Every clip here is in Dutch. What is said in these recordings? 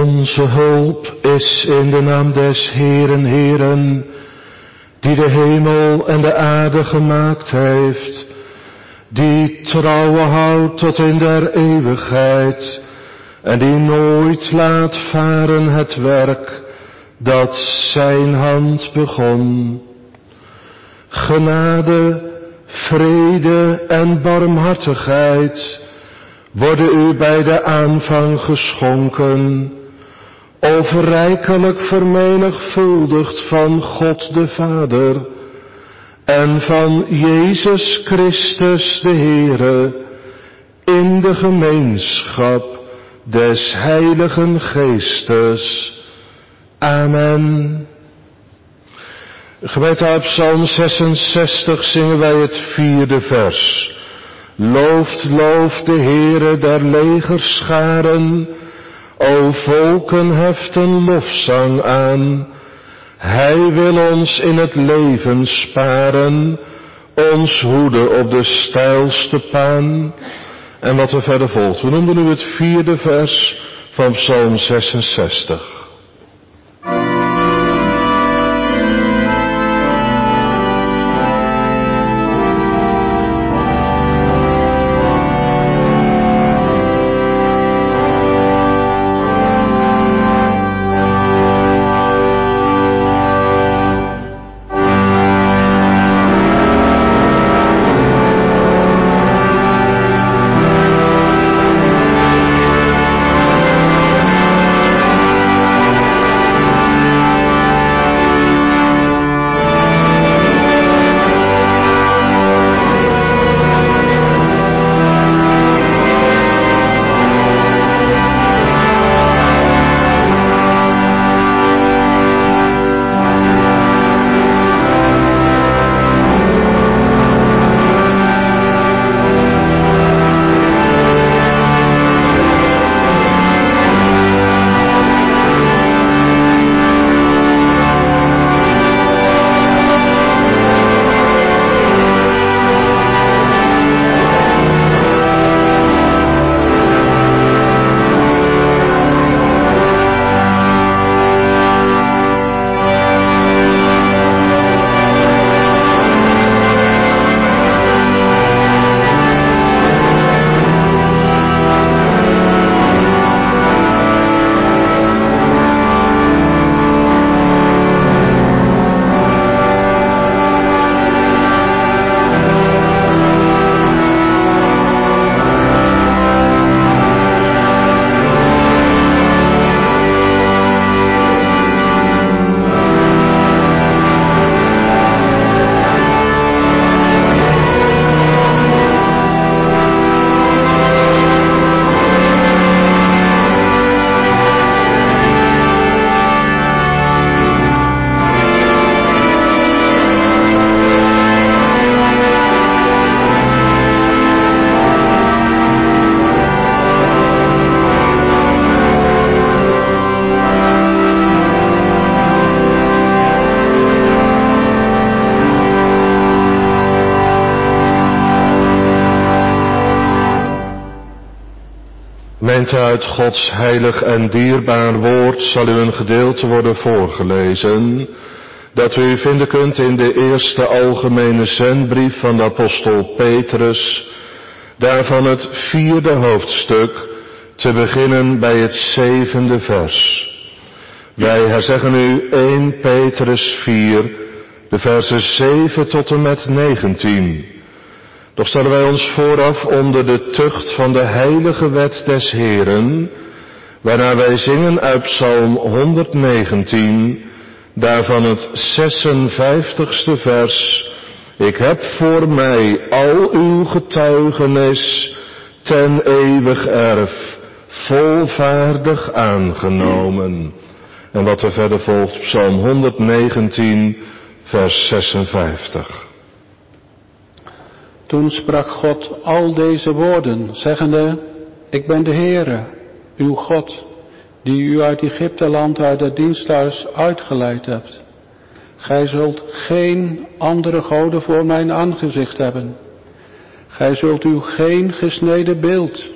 Onze hulp is in de naam des Heeren, Heeren, die de hemel en de aarde gemaakt heeft, die trouwen houdt tot in der eeuwigheid, en die nooit laat varen het werk dat zijn hand begon. Genade, vrede en barmhartigheid worden u bij de aanvang geschonken, overrijkelijk vermenigvuldigd van God de Vader en van Jezus Christus de Heere, in de gemeenschap des Heiligen Geestes. Amen. Gemeente, uit Psalm 66 zingen wij het 4e vers. Looft, looft de Heere der legerscharen, o volken heften lofzang aan. Hij wil ons in het leven sparen, ons hoeden op de steilste paan. En wat er verder volgt, we noemden nu het 4e vers van Psalm 66. Gemeente, uit Gods heilig en dierbaar woord zal u een gedeelte worden voorgelezen, dat u vinden kunt in de eerste algemene zendbrief van de apostel Petrus, daarvan het 4e hoofdstuk, te beginnen bij het 7e vers. Wij herzeggen u 1 Petrus 4, de versen 7 tot en met 19. Doch stellen wij ons vooraf onder de tucht van de heilige wet des Heeren, waarna wij zingen uit Psalm 119, daarvan het 56e vers. Ik heb voor mij al uw getuigenis ten eeuwig erf, volvaardig aangenomen. En wat er verder volgt, Psalm 119, vers 56. Toen sprak God al deze woorden, zeggende, ik ben de Heere, uw God, die u uit Egypteland uit het diensthuis uitgeleid hebt. Gij zult geen andere goden voor mijn aangezicht hebben. Gij zult u geen gesneden beeld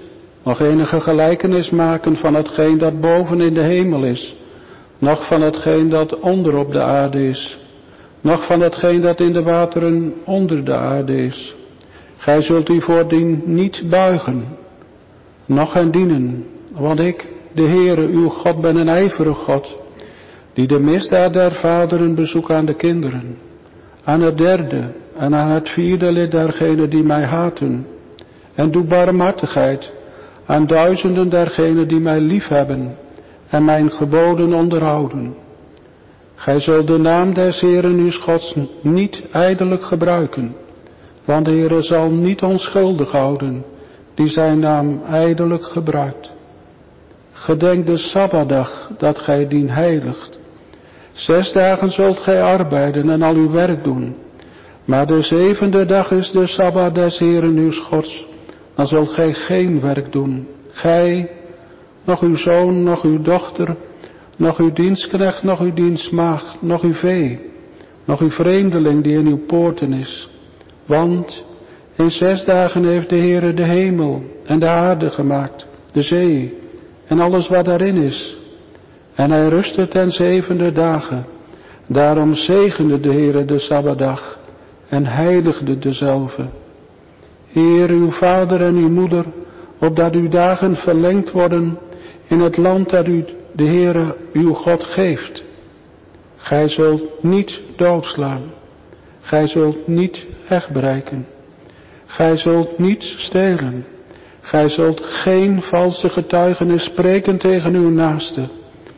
nog enige gelijkenis maken van hetgeen dat boven in de hemel is, noch van hetgeen dat onder op de aarde is, noch van hetgeen dat in de wateren onder de aarde is. Gij zult u voordien niet buigen, noch hen dienen, want ik, de Heere, uw God, ben een ijverig God, die de misdaad der vaderen bezoekt aan de kinderen, aan het derde en aan het vierde lid dergenen die mij haten, en doe barmhartigheid aan duizenden dergenen die mij liefhebben en mijn geboden onderhouden. Gij zult de naam des Heeren uws Gods niet ijdelijk gebruiken, want de Heere zal niet onschuldig houden die zijn naam ijdelijk gebruikt. Gedenk de Sabbatdag dat gij dien heiligt. 6 dagen zult gij arbeiden en al uw werk doen, maar de 7e dag is de Sabbat des Heeren uws Gods. Dan zult gij geen werk doen, gij, noch uw zoon, noch uw dochter, noch uw dienstknecht, noch uw dienstmaagd, noch uw vee, noch uw vreemdeling die in uw poorten is. Want in 6 dagen heeft de Heere de hemel en de aarde gemaakt, de zee en alles wat daarin is. En hij rustte ten 7e dagen. Daarom zegende de Heere de Sabbatdag en heiligde dezelve. Eer uw vader en uw moeder, opdat uw dagen verlengd worden in het land dat u de Heere uw God geeft. Gij zult niet doodslaan. Gij zult niet wegbreken. Gij zult niet stelen. Gij zult geen valse getuigenis spreken tegen uw naaste.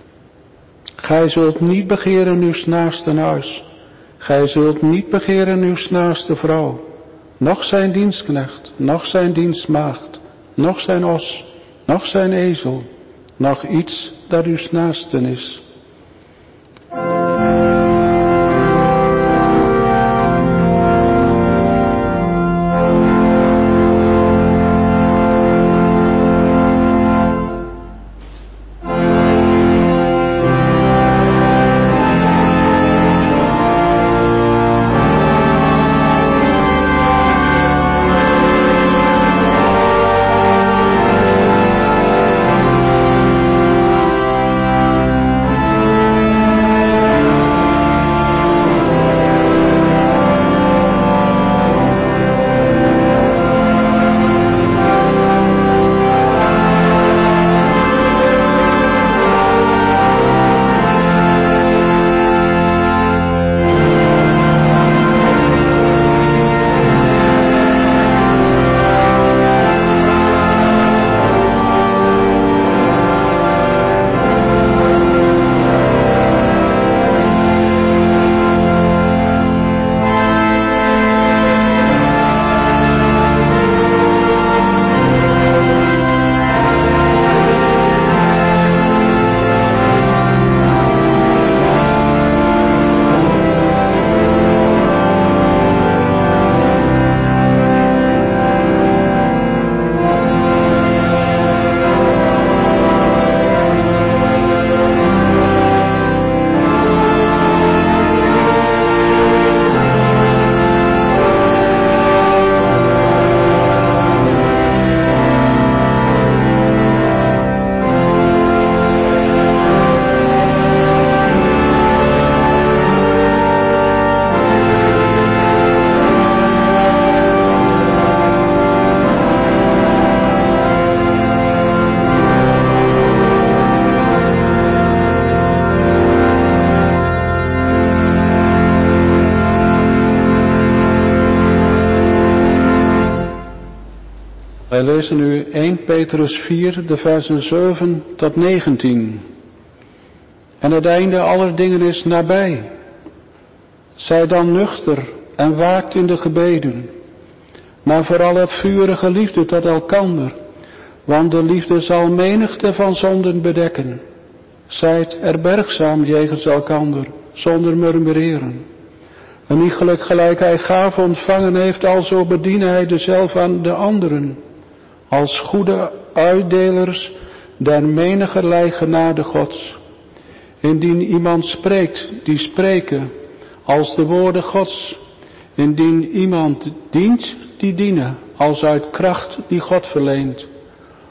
Gij zult niet begeren uw naaste huis. Gij zult niet begeren uw naaste vrouw, noch zijn dienstknecht, noch zijn dienstmaagd, noch zijn os, noch zijn ezel, noch iets dat uw naasten is. Wij lezen nu 1 Petrus 4, de versen 7 tot 19. En het einde aller dingen is nabij. Zij dan nuchter en waakt in de gebeden. Maar vooral heb vurige liefde tot elkander, want de liefde zal menigte van zonden bedekken. Zijt erbergzaam jegens elkander, zonder murmureren. Een iegelijk gelijk hij gave ontvangen heeft, alzo bediene hij dezelfde aan de anderen. Als goede uitdelers der menigerlei genade Gods. Indien iemand spreekt, die spreken als de woorden Gods. Indien iemand dient, die dienen als uit kracht die God verleent.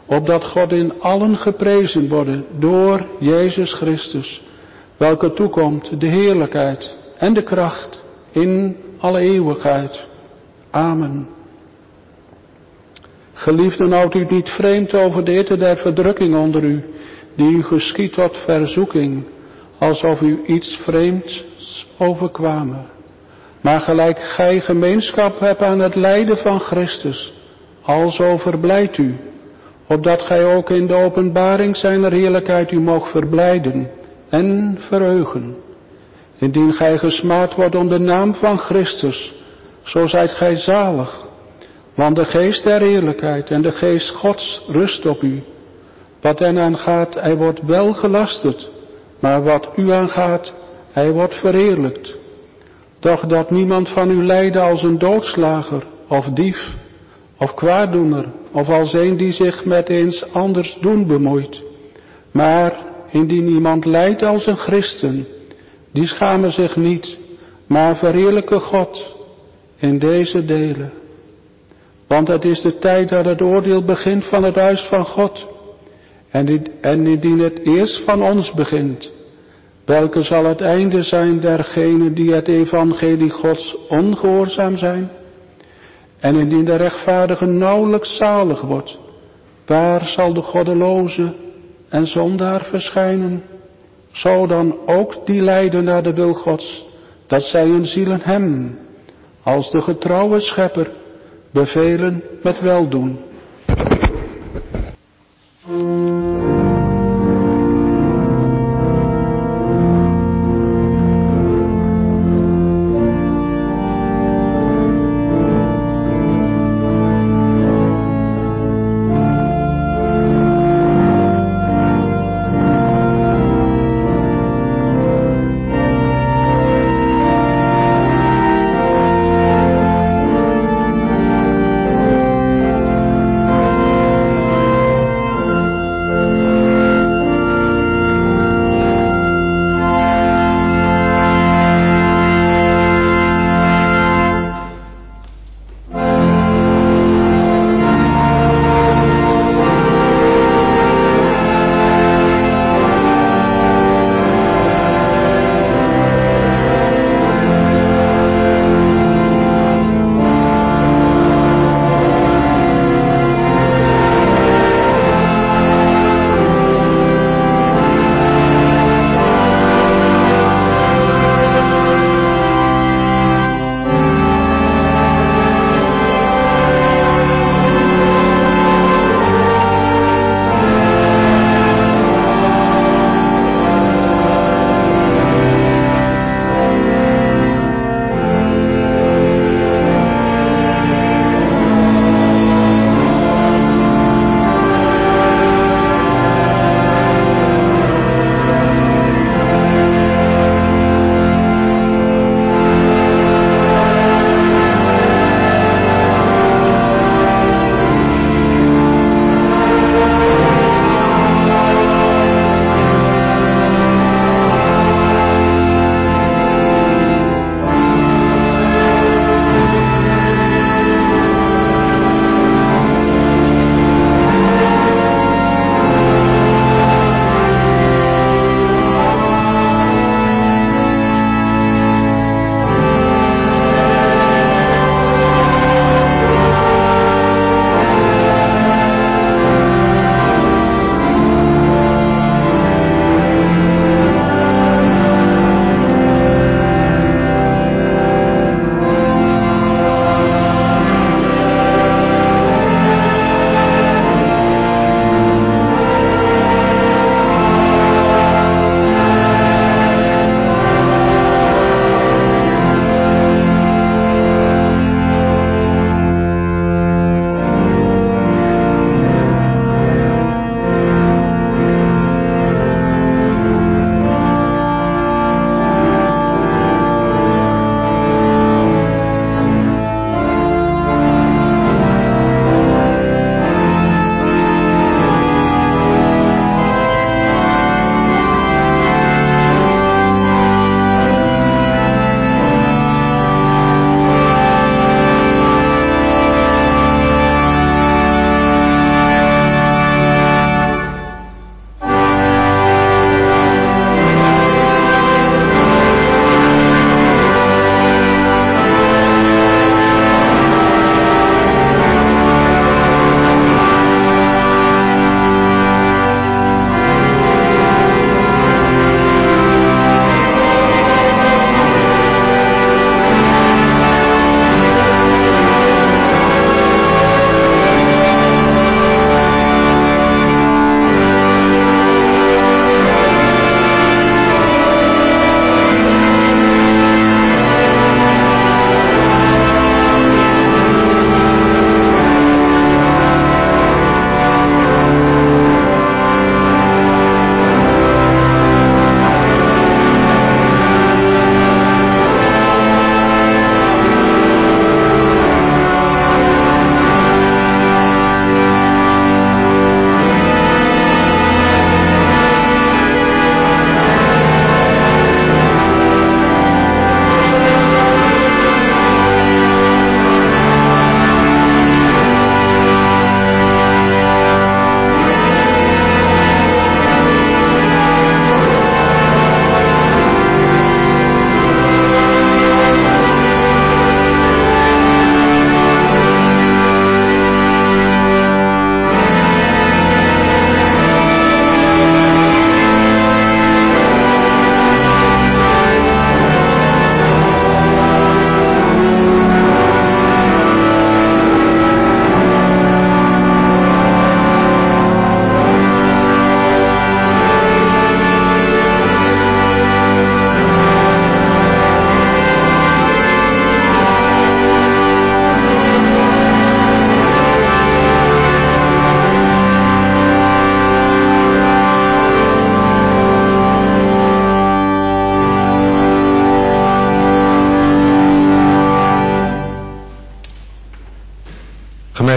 opdat God in allen geprezen worden door Jezus Christus, welke toekomt de heerlijkheid en de kracht in alle eeuwigheid. Amen. Geliefden, houdt u niet vreemd over de hitte der verdrukking onder u, die u geschiedt tot verzoeking, alsof u iets vreemds overkwam. Maar gelijk gij gemeenschap hebt aan het lijden van Christus, alzo verblijdt u, opdat gij ook in de openbaring zijner heerlijkheid u moogt verblijden en verheugen. Indien gij gesmaad wordt om de naam van Christus, zo zijt gij zalig, want de geest der heerlijkheid en de geest Gods rust op u. Wat hen aangaat, hij wordt wel gelasterd, maar wat u aangaat, hij wordt verheerlijkt. Doch dat niemand van u lijde als een doodslager, of dief, of kwaaddoener, of als een die zich met eens anders doen bemoeit. Maar indien iemand lijdt als een christen, die schamen zich niet, maar verheerlijke God in deze delen. Want het is de tijd dat het oordeel begint van het huis van God. En indien het eerst van ons begint, welke zal het einde zijn dergenen die het evangelie Gods ongehoorzaam zijn? En indien de rechtvaardige nauwelijks zalig wordt, waar zal de goddeloze en zondaar verschijnen? Zo dan ook die lijden naar de wil Gods, dat zij hun zielen hem, als de getrouwe schepper, bevelen met weldoen.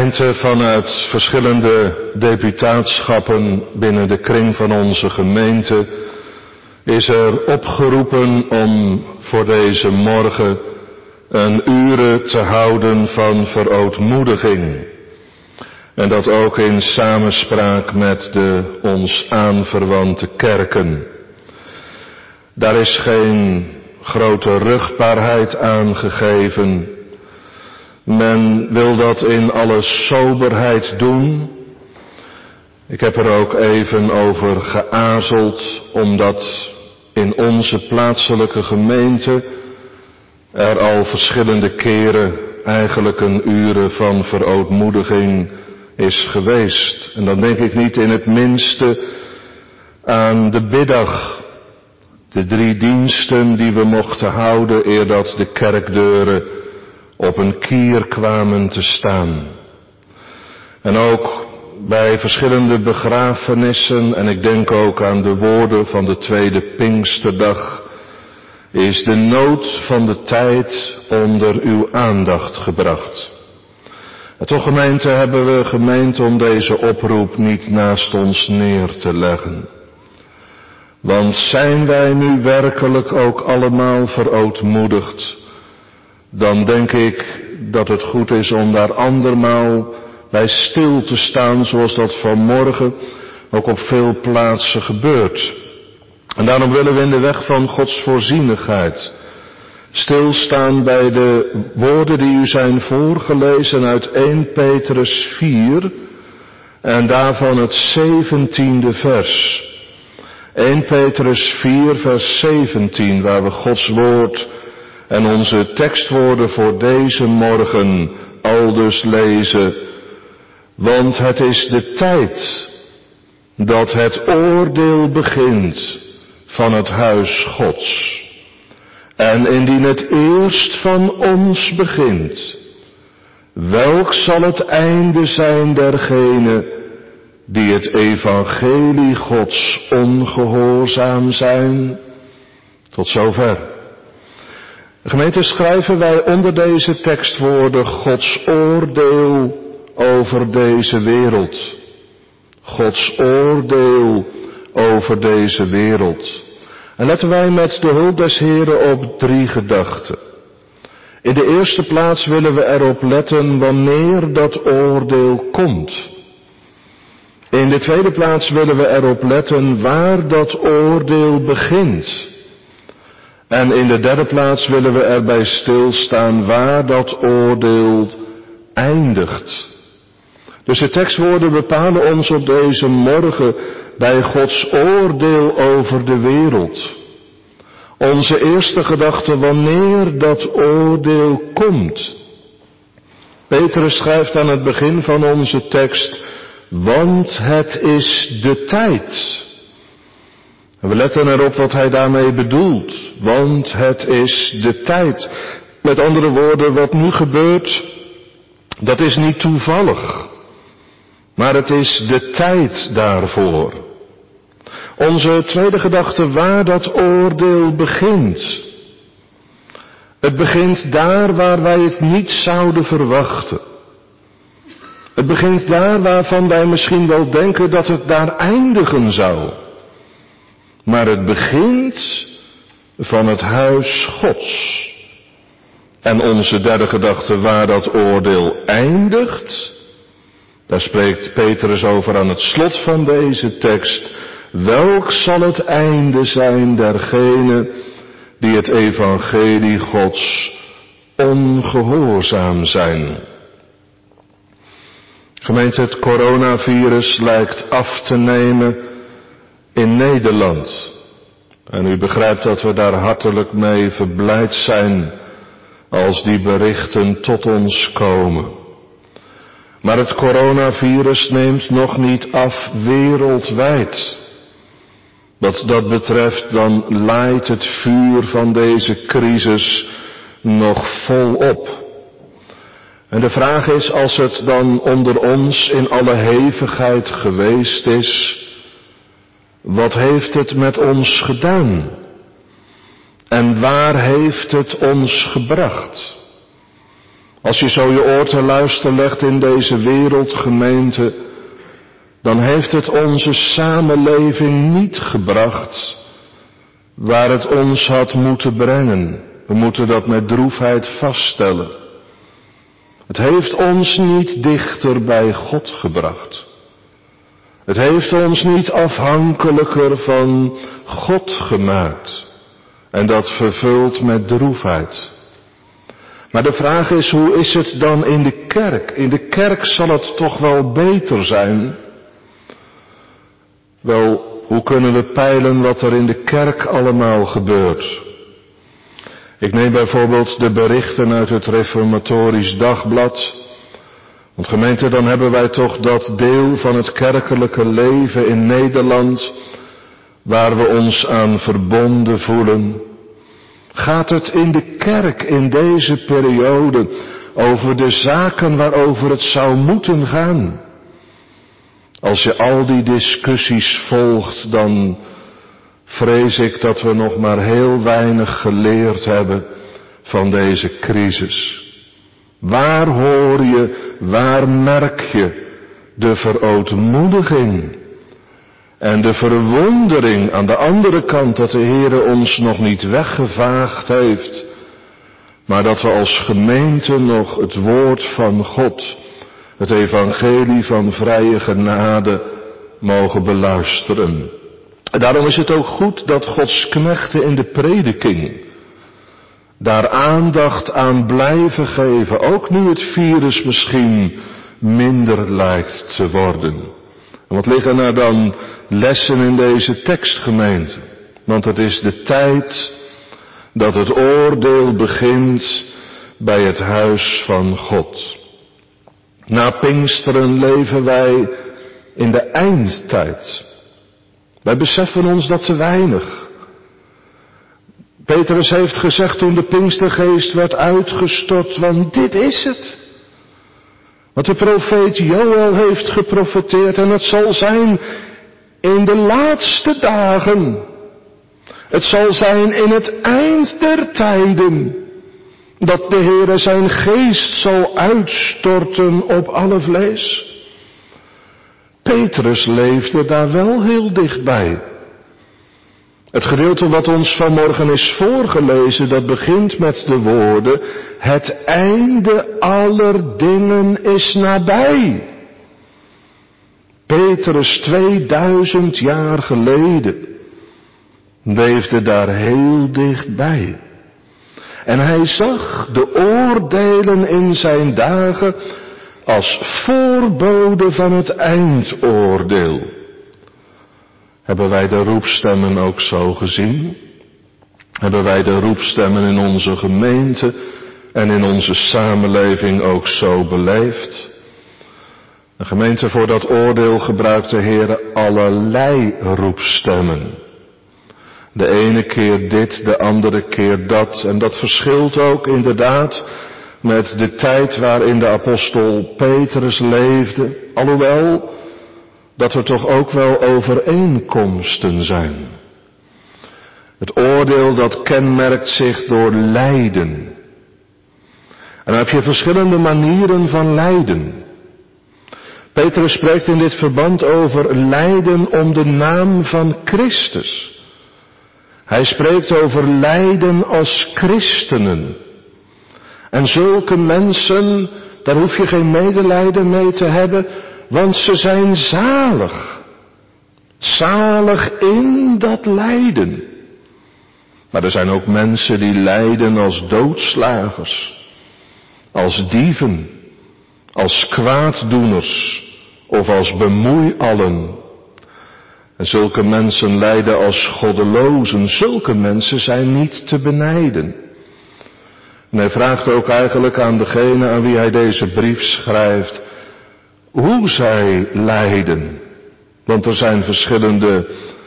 Gemeente, vanuit verschillende deputateschappen binnen de kring van onze gemeente is er opgeroepen om voor deze morgen een uren te houden van verootmoediging. En dat ook in samenspraak met de ons aanverwante kerken. Daar is geen grote ruchtbaarheid aangegeven. Men wil dat in alle soberheid doen. Ik heb er ook even over geazeld, omdat in onze plaatselijke gemeente er al verschillende keren eigenlijk een uren van verootmoediging is geweest. En dan denk ik niet in het minste aan de biddag, de 3 diensten die we mochten houden eer dat de kerkdeuren op een kier kwamen te staan. En ook bij verschillende begrafenissen, en ik denk ook aan de woorden van de tweede Pinksterdag, is de nood van de tijd onder uw aandacht gebracht. En toch, gemeente, hebben we gemeend om deze oproep niet naast ons neer te leggen. Want zijn wij nu werkelijk ook allemaal verootmoedigd, dan denk ik dat het goed is om daar andermaal bij stil te staan, zoals dat vanmorgen ook op veel plaatsen gebeurt. En daarom willen we in de weg van Gods voorzienigheid stilstaan bij de woorden die u zijn voorgelezen uit 1 Petrus 4 en daarvan het 17e vers. 1 Petrus 4 vers 17, waar we Gods woord en onze tekstwoorden voor deze morgen aldus lezen. Want het is de tijd dat het oordeel begint van het huis Gods. En indien het eerst van ons begint, welk zal het einde zijn dergenen die het evangelie Gods ongehoorzaam zijn? Tot zover. Gemeente, schrijven wij onder deze tekstwoorden Gods oordeel over deze wereld. Gods oordeel over deze wereld. En letten wij met de hulp des Heren op 3 gedachten. In de eerste plaats willen we erop letten wanneer dat oordeel komt. In de tweede plaats willen we erop letten waar dat oordeel begint. En in de derde plaats willen we erbij stilstaan waar dat oordeel eindigt. Dus de tekstwoorden bepalen ons op deze morgen bij Gods oordeel over de wereld. Onze eerste gedachte wanneer dat oordeel komt. Petrus schrijft aan het begin van onze tekst, want het is de tijd. En we letten erop wat hij daarmee bedoelt, want het is de tijd. Met andere woorden, wat nu gebeurt, dat is niet toevallig. Maar het is de tijd daarvoor. Onze tweede gedachte, waar dat oordeel begint. Het begint daar waar wij het niet zouden verwachten. Het begint daar waarvan wij misschien wel denken dat het daar eindigen zou. Maar het begint van het huis Gods. En onze derde gedachte, waar dat oordeel eindigt, daar spreekt Petrus over aan het slot van deze tekst. Welk zal het einde zijn dergenen die het evangelie Gods ongehoorzaam zijn? Gemeente, het coronavirus lijkt af te nemen in Nederland. En u begrijpt dat we daar hartelijk mee verblijd zijn als die berichten tot ons komen. Maar het coronavirus neemt nog niet af wereldwijd. Wat dat betreft, dan laait het vuur van deze crisis nog volop. En de vraag is, als het dan onder ons in alle hevigheid geweest is, wat heeft het met ons gedaan? En waar heeft het ons gebracht? Als je zo je oor te luisteren legt in deze wereldgemeente, dan heeft het onze samenleving niet gebracht waar het ons had moeten brengen. We moeten dat met droefheid vaststellen. Het heeft ons niet dichter bij God gebracht. Het heeft ons niet afhankelijker van God gemaakt. En dat vervult met droefheid. Maar de vraag is, hoe is het dan in de kerk? In de kerk zal het toch wel beter zijn? Wel, hoe kunnen we peilen wat er in de kerk allemaal gebeurt? Ik neem bijvoorbeeld de berichten uit het Reformatorisch Dagblad. Want gemeente, dan hebben wij toch dat deel van het kerkelijke leven in Nederland waar we ons aan verbonden voelen. Gaat het in de kerk in deze periode over de zaken waarover het zou moeten gaan? Als je al die discussies volgt, dan vrees ik dat we nog maar heel weinig geleerd hebben van deze crisis. Waar hoor je, waar merk je de verootmoediging en de verwondering aan de andere kant dat de Heere ons nog niet weggevaagd heeft, maar dat we als gemeente nog het woord van God, het evangelie van vrije genade, mogen beluisteren. En daarom is het ook goed dat Gods knechten in de prediking daar aandacht aan blijven geven, ook nu het virus misschien minder lijkt te worden. En wat liggen er dan lessen in deze tekstgemeente? Want het is de tijd dat het oordeel begint bij het huis van God. Na Pinksteren leven wij in de eindtijd. Wij beseffen ons dat te weinig. Petrus heeft gezegd toen de Pinkstergeest werd uitgestort, want dit is het. Wat de profeet Joël heeft geprofeteerd, en het zal zijn in de laatste dagen. Het zal zijn in het eind der tijden, dat de Heere zijn geest zal uitstorten op alle vlees. Petrus leefde daar wel heel dichtbij. Het gedeelte wat ons vanmorgen is voorgelezen, dat begint met de woorden: het einde aller dingen is nabij. Petrus 2000 jaar geleden leefde daar heel dichtbij. En hij zag de oordelen in zijn dagen als voorbode van het eindoordeel. Hebben wij de roepstemmen ook zo gezien? Hebben wij de roepstemmen in onze gemeente en in onze samenleving ook zo beleefd? De gemeente voor dat oordeel gebruikt de Heer allerlei roepstemmen. De ene keer dit, de andere keer dat. En dat verschilt ook inderdaad met de tijd waarin de apostel Petrus leefde. Alhoewel dat er toch ook wel overeenkomsten zijn. Het oordeel dat kenmerkt zich door lijden. En dan heb je verschillende manieren van lijden. Petrus spreekt in dit verband over lijden om de naam van Christus. Hij spreekt over lijden als christenen. En zulke mensen, daar hoef je geen medelijden mee te hebben, want ze zijn zalig. Zalig in dat lijden. Maar er zijn ook mensen die lijden als doodslagers, als dieven, als kwaaddoeners of als bemoeiallen. En zulke mensen lijden als goddelozen. Zulke mensen zijn niet te benijden. En hij vraagt ook eigenlijk aan degene aan wie hij deze brief schrijft, hoe zij lijden. Want er zijn verschillende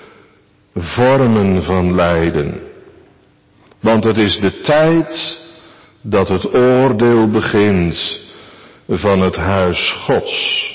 vormen van lijden. Want het is de tijd dat het oordeel begint van het huis Gods.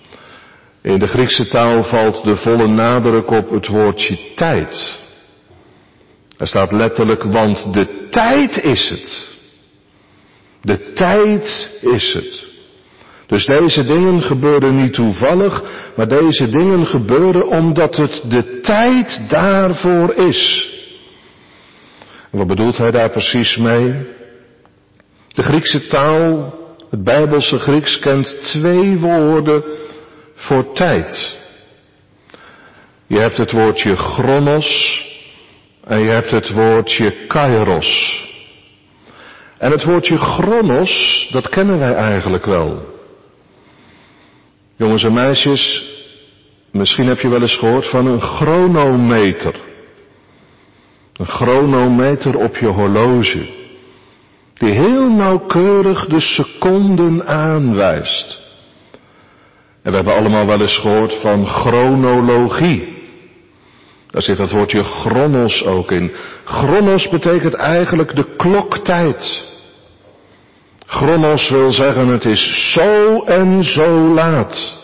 In de Griekse taal valt de volle nadruk op het woordje tijd. Er staat letterlijk, want de tijd is het. De tijd is het. Dus deze dingen gebeuren niet toevallig, maar deze dingen gebeuren omdat het de tijd daarvoor is. En wat bedoelt hij daar precies mee? De Griekse taal, het Bijbelse Grieks, kent 2 woorden voor tijd. Je hebt het woordje chronos en je hebt het woordje kairos. En het woordje chronos, dat kennen wij eigenlijk wel. Jongens en meisjes, misschien heb je wel eens gehoord van een chronometer. Een chronometer op je horloge, die heel nauwkeurig de seconden aanwijst. En we hebben allemaal wel eens gehoord van chronologie. Daar zit dat woordje chronos ook in. Chronos betekent eigenlijk de kloktijd. Chronos wil zeggen het is zo en zo laat.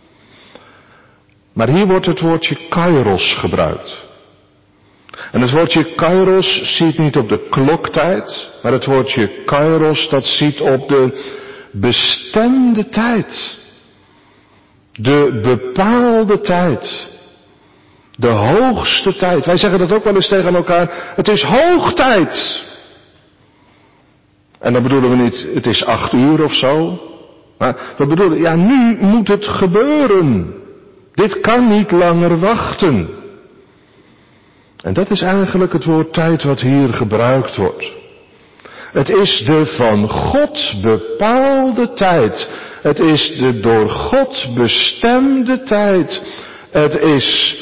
Maar hier wordt het woordje kairos gebruikt. En het woordje kairos ziet niet op de kloktijd, maar het woordje kairos dat ziet op de bestemde tijd. De bepaalde tijd. De hoogste tijd. Wij zeggen dat ook wel eens tegen elkaar. Het is hoogtijd. En dan bedoelen we niet, het is 8 uur of zo. Maar we bedoelen, ja, nu moet het gebeuren. Dit kan niet langer wachten. En dat is eigenlijk het woord tijd wat hier gebruikt wordt. Het is de van God bepaalde tijd. Het is de door God bestemde tijd. Het is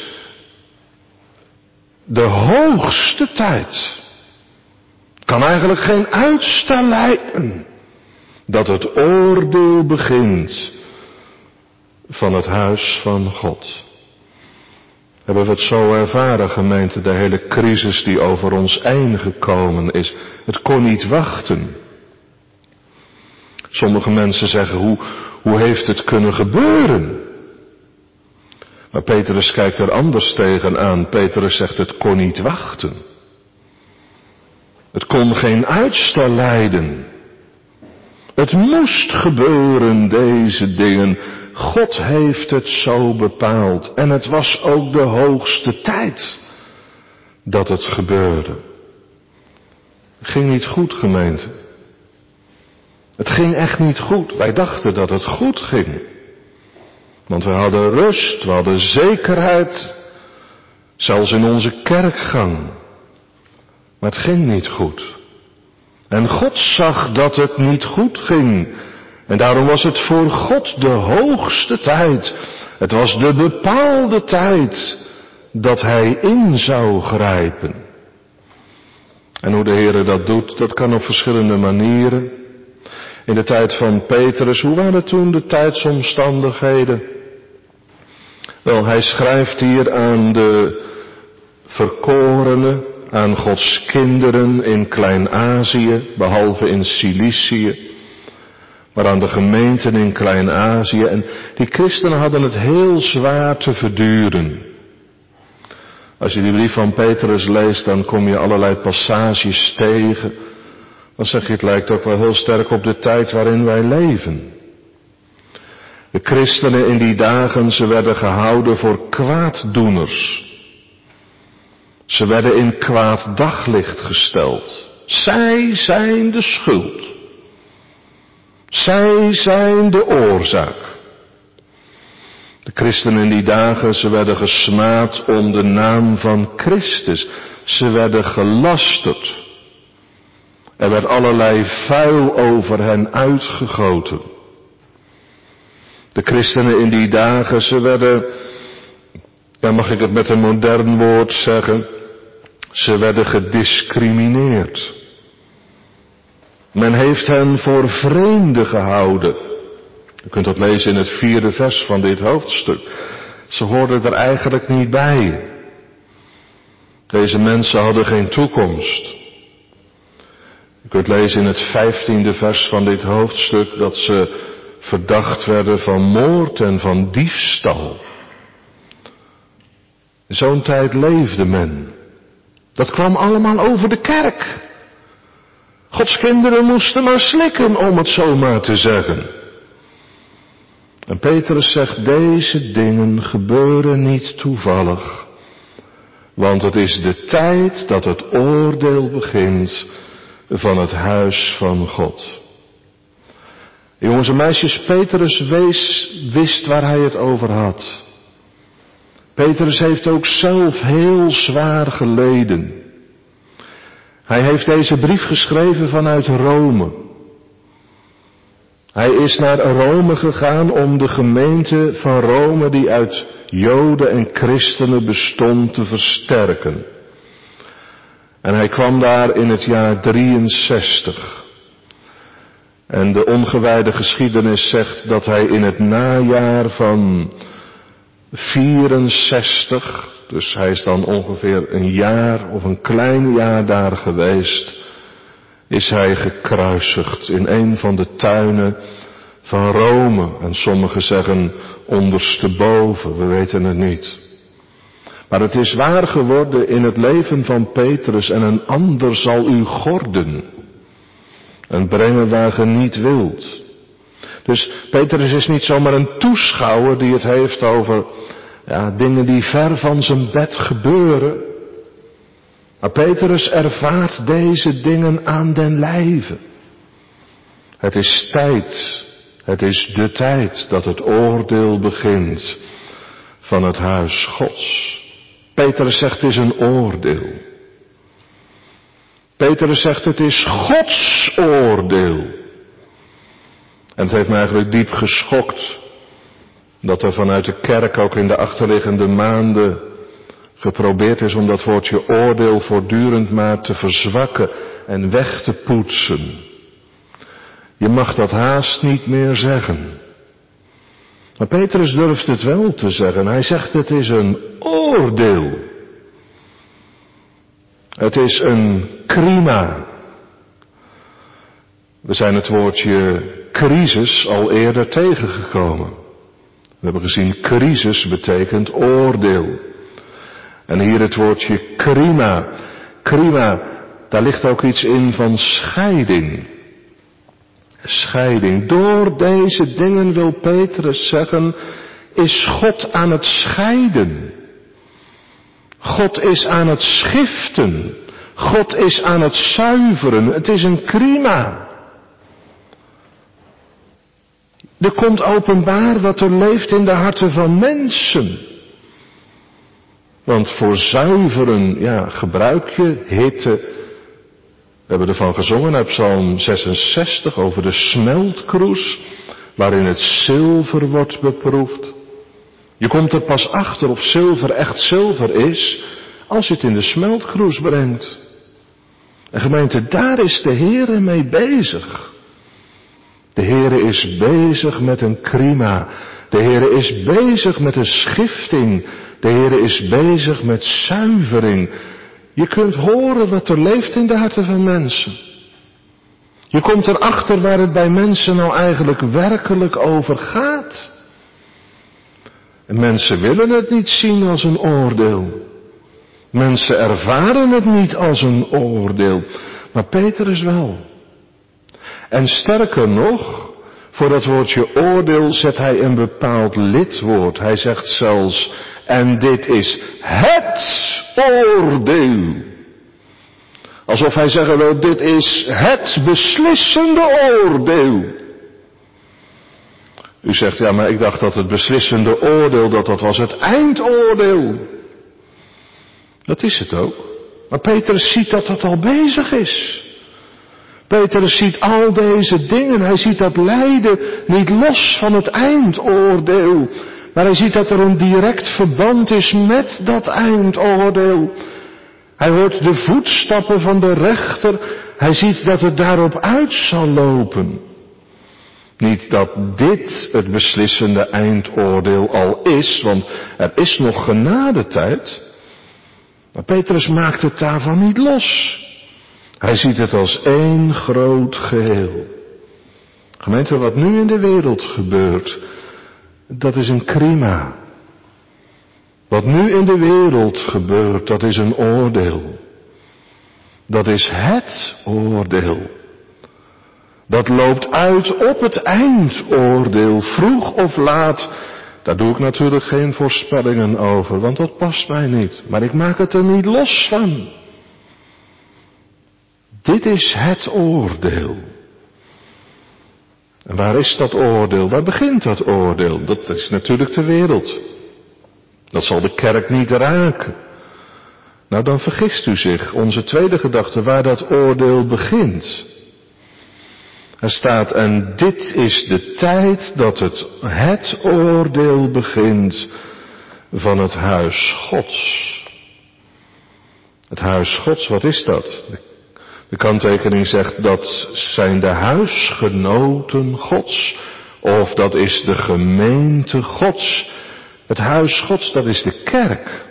de hoogste tijd. Het kan eigenlijk geen uitstel lijden dat het oordeel begint van het huis van God. Hebben we het zo ervaren, gemeente, de hele crisis die over ons heen gekomen is. Het kon niet wachten. Sommige mensen zeggen, hoe heeft het kunnen gebeuren? Maar Petrus kijkt er anders tegenaan. Petrus zegt, het kon niet wachten. Het kon geen uitstel lijden. Het moest gebeuren, deze dingen. God heeft het zo bepaald. En het was ook de hoogste tijd dat het gebeurde. Het ging niet goed, gemeente. Het ging echt niet goed. Wij dachten dat het goed ging. Want we hadden rust, we hadden zekerheid. Zelfs in onze kerkgang. Maar het ging niet goed. En God zag dat het niet goed ging. En daarom was het voor God de hoogste tijd. Het was de bepaalde tijd dat Hij in zou grijpen. En hoe de Heer dat doet, dat kan op verschillende manieren. In de tijd van Petrus, hoe waren toen de tijdsomstandigheden? Wel, hij schrijft hier aan de verkorenen, aan Gods kinderen in Klein-Azië, behalve in Cilicië, maar aan de gemeenten in Klein-Azië. En die christenen hadden het heel zwaar te verduren. Als je die brief van Petrus leest, dan kom je allerlei passages tegen. Dan zeg je, het lijkt ook wel heel sterk op de tijd waarin wij leven. De christenen in die dagen, ze werden gehouden voor kwaaddoeners. Ze werden in kwaad daglicht gesteld. Zij zijn de schuld. Zij zijn de oorzaak. De christenen in die dagen, ze werden gesmaad om de naam van Christus. Ze werden gelasterd. Er werd allerlei vuil over hen uitgegoten. De christenen in die dagen, ze werden, ja, mag ik het met een modern woord zeggen, ze werden gediscrimineerd. Men heeft hen voor vreemden gehouden. U kunt dat lezen in het 4e vers van dit hoofdstuk. Ze hoorden er eigenlijk niet bij. Deze mensen hadden geen toekomst. U kunt lezen in het 15e vers van dit hoofdstuk dat ze verdacht werden van moord en van diefstal. In zo'n tijd leefde men. Dat kwam allemaal over de kerk. Gods kinderen moesten maar slikken, om het zo maar te zeggen. En Petrus zegt, deze dingen gebeuren niet toevallig. Want het is de tijd dat het oordeel begint van het huis van God. Jongens en meisjes, Petrus wist waar hij het over had. Petrus heeft ook zelf heel zwaar geleden. Hij heeft deze brief geschreven vanuit Rome. Hij is naar Rome gegaan om de gemeente van Rome, die uit Joden en christenen bestond, te versterken. En hij kwam daar in het jaar 63. En de ongewijde geschiedenis zegt dat hij in het najaar van 64, dus hij is dan ongeveer een jaar of een klein jaar daar geweest, is hij gekruisigd in een van de tuinen van Rome. En sommigen zeggen ondersteboven, we weten het niet. Maar het is waar geworden in het leven van Petrus, en een ander zal u gorden en brengen waar ge niet wilt. Dus Petrus is niet zomaar een toeschouwer die het heeft over dingen die ver van zijn bed gebeuren. Maar Petrus ervaart deze dingen aan den lijve. Het is tijd, het is de tijd dat het oordeel begint van het huis Gods. Petrus zegt het is een oordeel. Petrus zegt het is Gods oordeel. En het heeft me eigenlijk diep geschokt dat er vanuit de kerk ook in de achterliggende maanden geprobeerd is om dat woordje oordeel voortdurend maar te verzwakken en weg te poetsen. Je mag dat haast niet meer zeggen. Maar Petrus durft het wel te zeggen. Hij zegt het is een oordeel. Het is een krima. We zijn het woordje crisis al eerder tegengekomen. We hebben gezien crisis betekent oordeel. En hier het woordje krima. Krima, daar ligt ook iets in van scheiding. Scheiding. Door deze dingen wil Petrus zeggen, is God aan het scheiden. God is aan het schiften. God is aan het zuiveren. Het is een krima. Er komt openbaar wat er leeft in de harten van mensen. Want voor zuiveren, gebruik je hitte. We hebben ervan gezongen uit Psalm 66 over de smeltkroes, waarin het zilver wordt beproefd. Je komt er pas achter of zilver echt zilver is, als je het in de smeltkroes brengt. En gemeente, daar is de Heere mee bezig. De Heere is bezig met een krima. De Heere is bezig met een schifting. De Heere is bezig met zuivering. Je kunt horen wat er leeft in de harten van mensen. Je komt erachter waar het bij mensen nou eigenlijk werkelijk over gaat. En mensen willen het niet zien als een oordeel. Mensen ervaren het niet als een oordeel. Maar Petrus wel. En sterker nog, voor dat woordje oordeel zet hij een bepaald lidwoord. Hij zegt zelfs, en dit is het oordeel. Alsof hij zeggen wil, dit is het beslissende oordeel. U zegt, ja, maar ik dacht dat het beslissende oordeel, dat was het eindoordeel. Dat is het ook. Maar Petrus ziet dat dat al bezig is. Petrus ziet al deze dingen. Hij ziet dat lijden niet los van het eindoordeel. Maar hij ziet dat er een direct verband is met dat eindoordeel. Hij hoort de voetstappen van de rechter. Hij ziet dat het daarop uit zal lopen. Niet dat dit het beslissende eindoordeel al is, want er is nog genadetijd. Maar Petrus maakt het daarvan niet los. Hij ziet het als één groot geheel. Gemeente, wat nu in de wereld gebeurt, dat is een krima. Wat nu in de wereld gebeurt, dat is een oordeel. Dat is het oordeel. Dat loopt uit op het eindoordeel, vroeg of laat. Daar doe ik natuurlijk geen voorspellingen over, want dat past mij niet. Maar ik maak het er niet los van. Dit is het oordeel. En waar is dat oordeel? Waar begint dat oordeel? Dat is natuurlijk de wereld. Dat zal de kerk niet raken. Nou, dan vergist u zich. Onze tweede gedachte, waar dat oordeel begint. Er staat, en dit is de tijd dat het oordeel begint van het huis Gods. Het huis Gods, wat is dat? De kanttekening zegt, dat zijn de huisgenoten Gods. Of dat is de gemeente Gods. Het huis Gods, dat is de kerk.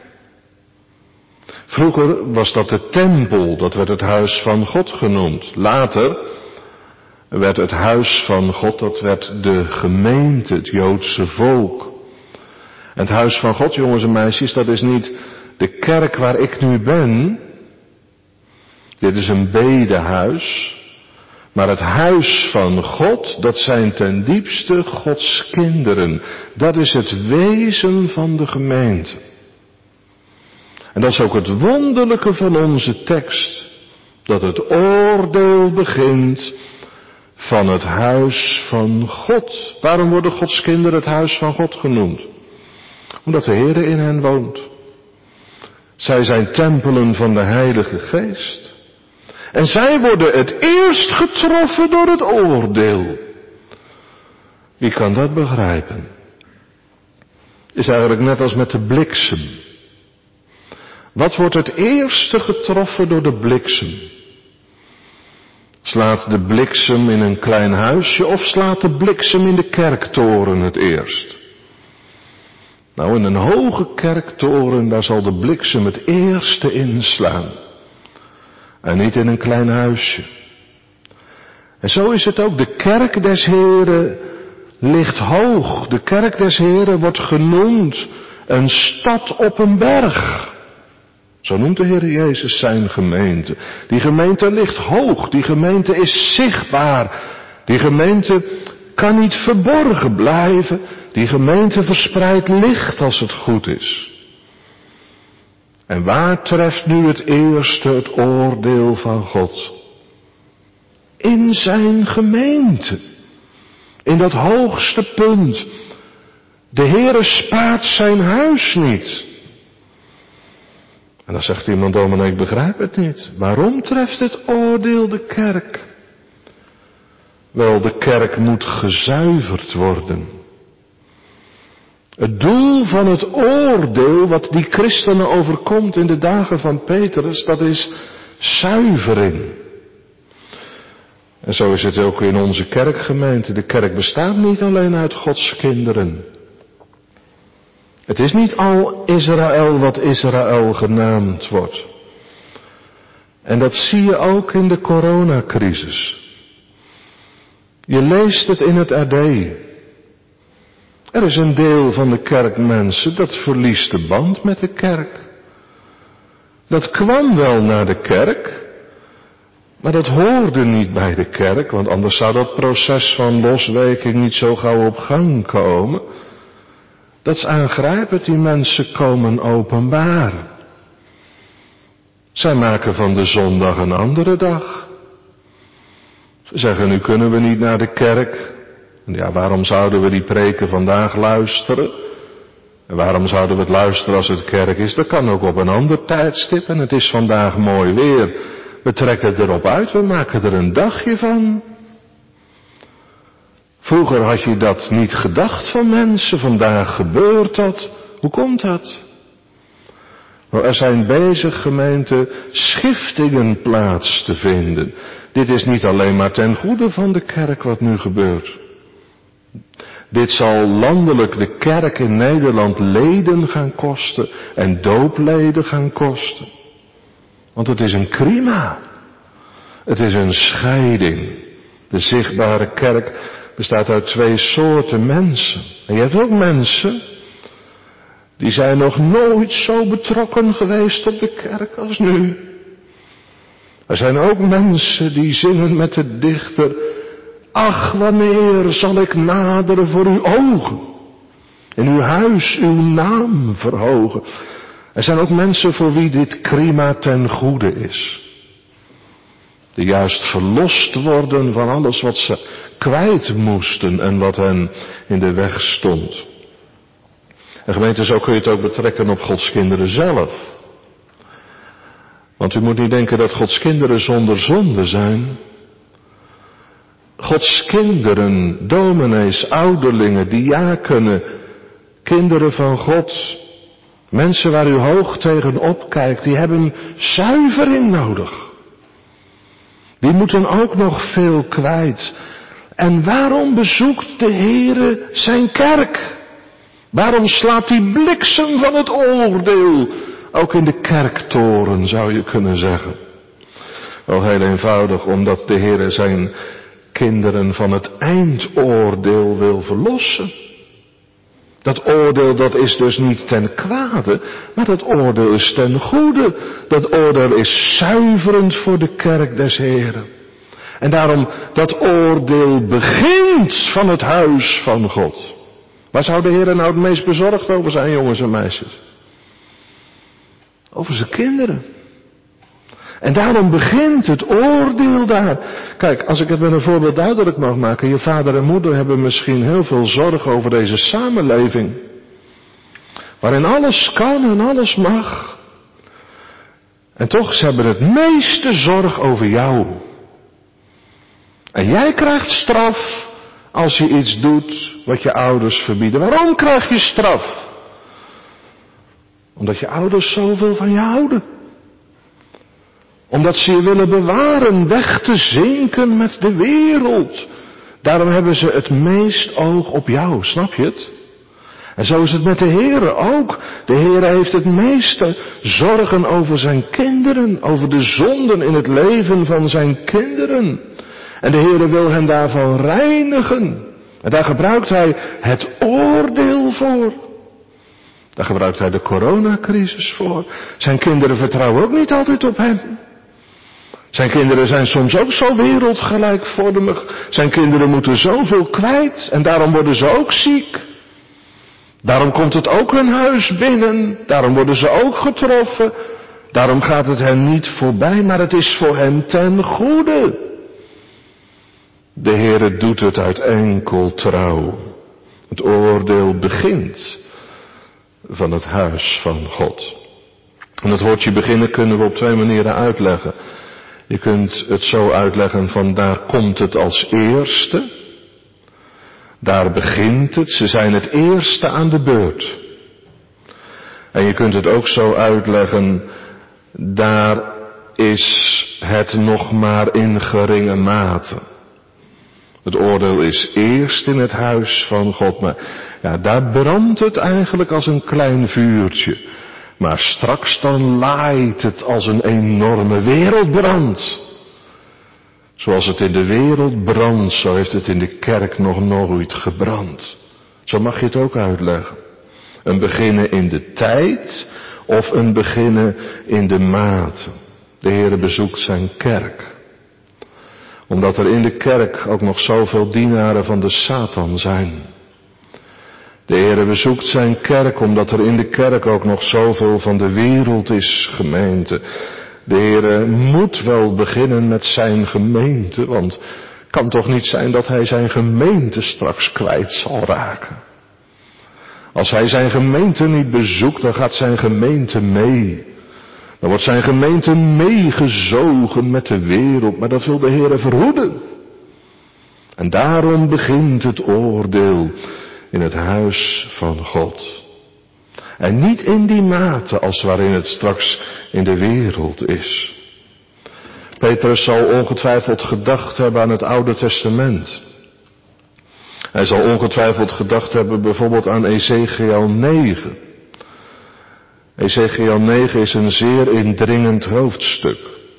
Vroeger was dat de tempel, dat werd het huis van God genoemd. Later werd het huis van God, dat werd de gemeente, het Joodse volk. En het huis van God, jongens en meisjes, dat is niet de kerk waar ik nu ben. Dit is een bedehuis. Maar het huis van God, dat zijn ten diepste Gods kinderen. Dat is het wezen van de gemeente. En dat is ook het wonderlijke van onze tekst. Dat het oordeel begint van het huis van God. Waarom worden Gods kinderen het huis van God genoemd? Omdat de Heere in hen woont. Zij zijn tempelen van de Heilige Geest. En zij worden het eerst getroffen door het oordeel. Wie kan dat begrijpen? Is eigenlijk net als met de bliksem. Wat wordt het eerste getroffen door de bliksem? Slaat de bliksem in een klein huisje of slaat de bliksem in de kerktoren het eerst? Nou, in een hoge kerktoren, daar zal de bliksem het eerste inslaan. En niet in een klein huisje. En zo is het ook. De kerk des Heren ligt hoog. De kerk des Heren wordt genoemd een stad op een berg. Zo noemt de Heer Jezus zijn gemeente. Die gemeente ligt hoog. Die gemeente is zichtbaar. Die gemeente kan niet verborgen blijven. Die gemeente verspreidt licht als het goed is. En waar treft nu het eerste het oordeel van God? In zijn gemeente. In dat hoogste punt. De Heere spaart zijn huis niet. En dan zegt iemand, dominee, ik begrijp het niet. Waarom treft het oordeel de kerk? Wel, de kerk moet gezuiverd worden. Het doel van het oordeel wat die christenen overkomt in de dagen van Petrus, dat is zuivering. En zo is het ook in onze kerkgemeente. De kerk bestaat niet alleen uit Gods kinderen. Het is niet al Israël wat Israël genaamd wordt. En dat zie je ook in de coronacrisis. Je leest het in het AD. Er is een deel van de kerkmensen dat verliest de band met de kerk. Dat kwam wel naar de kerk, maar dat hoorde niet bij de kerk, want anders zou dat proces van losweking niet zo gauw op gang komen. Dat is aangrijpend, die mensen komen openbaar. Zij maken van de zondag een andere dag. Ze zeggen, nu kunnen we niet naar de kerk. Ja, waarom zouden we die preken vandaag luisteren? En waarom zouden we het luisteren als het kerk is? Dat kan ook op een ander tijdstip en het is vandaag mooi weer. We trekken erop uit, we maken er een dagje van. Vroeger had je dat niet gedacht van mensen, vandaag gebeurt dat. Hoe komt dat? Nou, er zijn bezig, gemeente, schiftingen plaats te vinden. Dit is niet alleen maar ten goede van de kerk wat nu gebeurt. Dit zal landelijk de kerk in Nederland leden gaan kosten en doopleden gaan kosten. Want het is een crima. Het is een scheiding. De zichtbare kerk bestaat uit twee soorten mensen. En je hebt ook mensen die zijn nog nooit zo betrokken geweest op de kerk als nu. Er zijn ook mensen die zingen met de dichter: Ach, wanneer zal ik naderen voor uw ogen? In uw huis uw naam verhogen. Er zijn ook mensen voor wie dit prima ten goede is. Die juist verlost worden van alles wat ze kwijt moesten en wat hen in de weg stond. En gemeente, zo kun je het ook betrekken op Gods kinderen zelf. Want u moet niet denken dat Gods kinderen zonder zonde zijn. Gods kinderen, dominees, ouderlingen, diakenen, kinderen van God, mensen waar u hoog tegenop kijkt, die hebben zuivering nodig. Die moeten ook nog veel kwijt. En waarom bezoekt de Heere zijn kerk? Waarom slaat die bliksem van het oordeel ook in de kerktoren, zou je kunnen zeggen? Wel heel eenvoudig, omdat de Heere zijn kinderen van het eindoordeel wil verlossen. Dat oordeel, dat is dus niet ten kwade, maar dat oordeel is ten goede. Dat oordeel is zuiverend voor de kerk des Heren. En daarom, dat oordeel begint van het huis van God. Waar zou de Heer nou het meest bezorgd over zijn, jongens en meisjes? Over zijn kinderen. En daarom begint het oordeel daar. Kijk, als ik het met een voorbeeld duidelijk mag maken. Je vader en moeder hebben misschien heel veel zorg over deze samenleving. Waarin alles kan en alles mag. En toch, ze hebben het meeste zorg over jou. En jij krijgt straf als je iets doet wat je ouders verbieden. Waarom krijg je straf? Omdat je ouders zoveel van je houden. Omdat ze je willen bewaren, weg te zinken met de wereld. Daarom hebben ze het meest oog op jou, snap je het? En zo is het met de Heere ook. De Heere heeft het meeste zorgen over zijn kinderen, over de zonden in het leven van zijn kinderen. En de Heere wil hen daarvan reinigen. En daar gebruikt hij het oordeel voor. Daar gebruikt hij de coronacrisis voor. Zijn kinderen vertrouwen ook niet altijd op hem. Zijn kinderen zijn soms ook zo wereldgelijkvormig. Zijn kinderen moeten zoveel kwijt en daarom worden ze ook ziek. Daarom komt het ook hun huis binnen. Daarom worden ze ook getroffen. Daarom gaat het hen niet voorbij, maar het is voor hen ten goede. De Heere doet het uit enkel trouw. Het oordeel begint van het huis van God. En het woordje beginnen kunnen we op twee manieren uitleggen. Je kunt het zo uitleggen van daar komt het als eerste. Daar begint het, ze zijn het eerste aan de beurt. En je kunt het ook zo uitleggen, daar is het nog maar in geringe mate. Het oordeel is eerst in het huis van God, maar ja, daar brandt het eigenlijk als een klein vuurtje. Maar straks dan laait het als een enorme wereldbrand. Zoals het in de wereld brandt, zo heeft het in de kerk nog nooit gebrand. Zo mag je het ook uitleggen. Een beginnen in de tijd of een beginnen in de mate. De Heere bezoekt zijn kerk. Omdat er in de kerk ook nog zoveel dienaren van de Satan zijn. De Heere bezoekt zijn kerk omdat er in de kerk ook nog zoveel van de wereld is, gemeente. De Heere moet wel beginnen met zijn gemeente, want het kan toch niet zijn dat hij zijn gemeente straks kwijt zal raken. Als hij zijn gemeente niet bezoekt, dan gaat zijn gemeente mee. Dan wordt zijn gemeente meegezogen met de wereld, maar dat wil de Heere verhoeden. En daarom begint het oordeel in het huis van God. En niet in die mate als waarin het straks in de wereld is. Petrus zal ongetwijfeld gedacht hebben aan het Oude Testament. Hij zal ongetwijfeld gedacht hebben bijvoorbeeld aan Ezekiel 9. Ezekiel 9 is een zeer indringend hoofdstuk.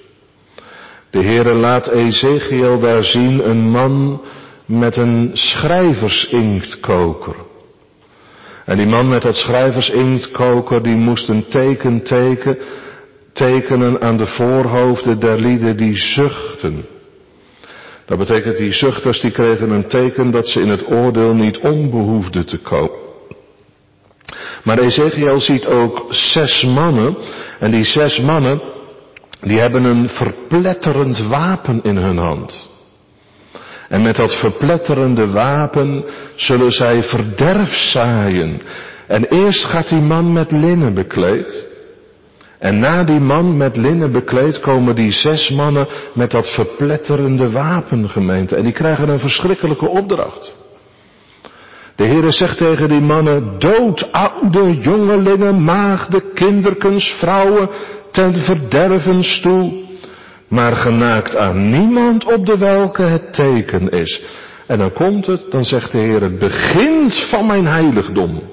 De Heere laat Ezekiel daar zien een man met een schrijversinktkoker. En die man met dat schrijversinktkoker, die moest een teken tekenen aan de voorhoofden der lieden die zuchten. Dat betekent, die zuchters die kregen een teken dat ze in het oordeel niet om behoefden te komen. Maar Ezekiel ziet ook 6 mannen. En die 6 mannen, die hebben een verpletterend wapen in hun hand. En met dat verpletterende wapen zullen zij verderf zaaien. En eerst gaat die man met linnen bekleed. En na die man met linnen bekleed komen die 6 mannen met dat verpletterende wapen, gemeente. En die krijgen een verschrikkelijke opdracht. De Heere zegt tegen die mannen: dood oude jongelingen, maagden, kinderkens, vrouwen, ten verdervens toe. Maar genaakt aan niemand op de welke het teken is. En dan komt het, dan zegt de Heer, het begint van mijn heiligdom.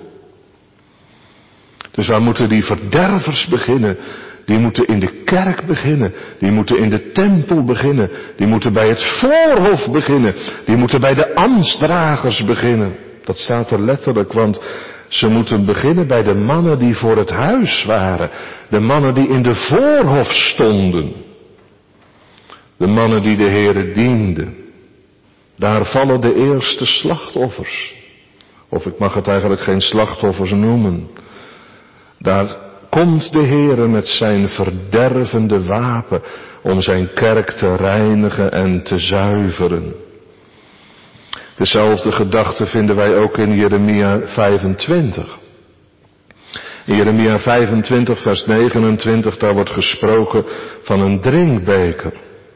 Dus waar moeten die verdervers beginnen? Die moeten in de kerk beginnen. Die moeten in de tempel beginnen. Die moeten bij het voorhof beginnen. Die moeten bij de ambtsdragers beginnen. Dat staat er letterlijk, want ze moeten beginnen bij de mannen die voor het huis waren. De mannen die in de voorhof stonden. De mannen die de Heere dienden. Daar vallen de eerste slachtoffers. Of ik mag het eigenlijk geen slachtoffers noemen. Daar komt de Heere met zijn verdervende wapen om zijn kerk te reinigen en te zuiveren. Dezelfde gedachte vinden wij ook in Jeremia 25. In Jeremia 25 vers 29, daar wordt gesproken van een drinkbeker.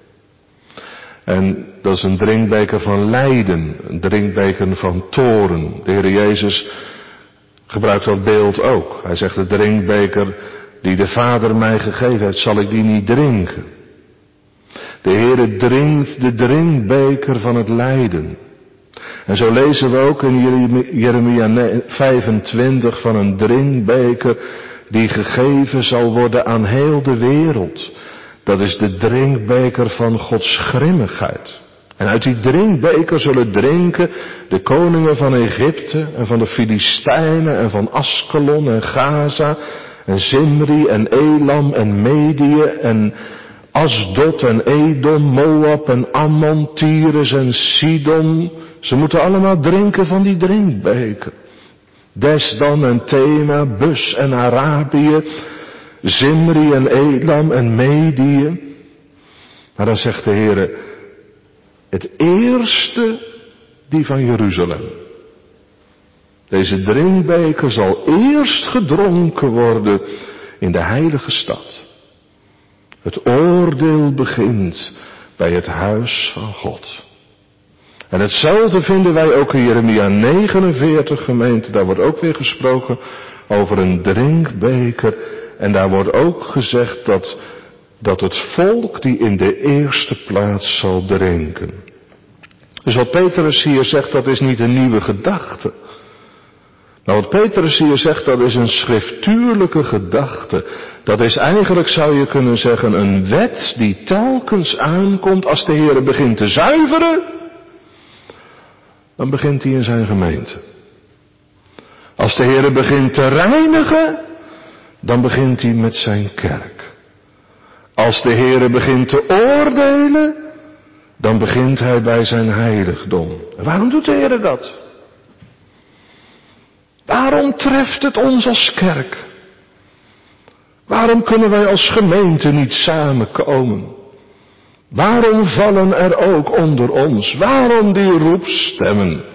En dat is een drinkbeker van lijden, een drinkbeker van toorn. De Heer Jezus gebruikt dat beeld ook. Hij zegt, de drinkbeker die de Vader mij gegeven heeft, zal ik die niet drinken. De Heere drinkt de drinkbeker van het lijden. En zo lezen we ook in Jeremia 25 van een drinkbeker die gegeven zal worden aan heel de wereld. Dat is de drinkbeker van Gods grimmigheid. En uit die drinkbeker zullen drinken de koningen van Egypte en van de Filistijnen en van Askelon en Gaza en Zimri en Elam en Medië en Asdod en Edom, Moab en Ammon, Tyrus en Sidon. Ze moeten allemaal drinken van die drinkbeker. Desdan en Tema, Bus en Arabië, Zimri en Elam en Medië. Maar dan zegt de Heere, het eerste die van Jeruzalem. Deze drinkbeker zal eerst gedronken worden in de heilige stad. Het oordeel begint bij het huis van God. En hetzelfde vinden wij ook in Jeremia 49, gemeente. Daar wordt ook weer gesproken over een drinkbeker. En daar wordt ook gezegd dat het volk die in de eerste plaats zal drinken. Dus wat Petrus hier zegt, dat is niet een nieuwe gedachte. Nou, wat Petrus hier zegt, dat is een schriftuurlijke gedachte. Dat is eigenlijk, zou je kunnen zeggen, een wet die telkens aankomt als de Heer begint te zuiveren. Dan begint hij in zijn gemeente. Als de Heer begint te reinigen, dan begint hij met zijn kerk. Als de Heer begint te oordelen, dan begint hij bij zijn heiligdom. En waarom doet de Heer dat? Waarom treft het ons als kerk? Waarom kunnen wij als gemeente niet samenkomen? Waarom vallen er ook onder ons? Waarom die roepstemmen?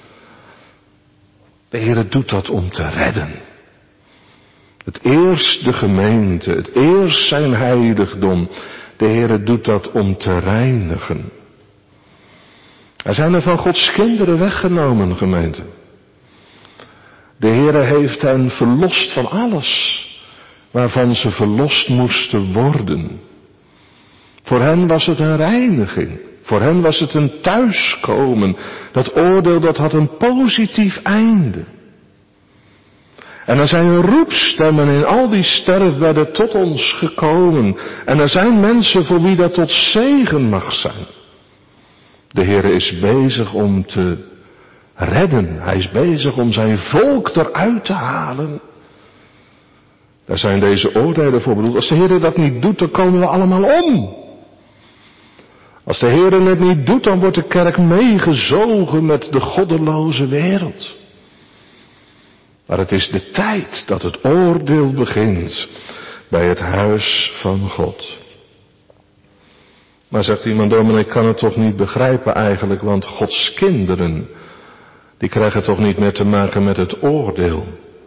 De Heer doet dat om te redden. Het eerst de gemeente, het eerst zijn heiligdom. De Heer doet dat om te reinigen. Er zijn er van Gods kinderen weggenomen, gemeente. De Heer heeft hen verlost van alles waarvan ze verlost moesten worden. Voor hen was het een reiniging. Voor hen was het een thuiskomen. Dat oordeel dat had een positief einde. En er zijn roepstemmen in al die sterfbedden tot ons gekomen. En er zijn mensen voor wie dat tot zegen mag zijn. De Heer is bezig om te redden. Hij is bezig om zijn volk eruit te halen. Daar zijn deze oordelen voor bedoeld. Als de Heer dat niet doet, dan komen we allemaal om. Als de Heer het niet doet, dan wordt de kerk meegezogen met de goddeloze wereld. Maar het is de tijd dat het oordeel begint bij het huis van God. Maar zegt iemand, dominee, ik kan het toch niet begrijpen eigenlijk, want Gods kinderen, die krijgen toch niet meer te maken met het oordeel.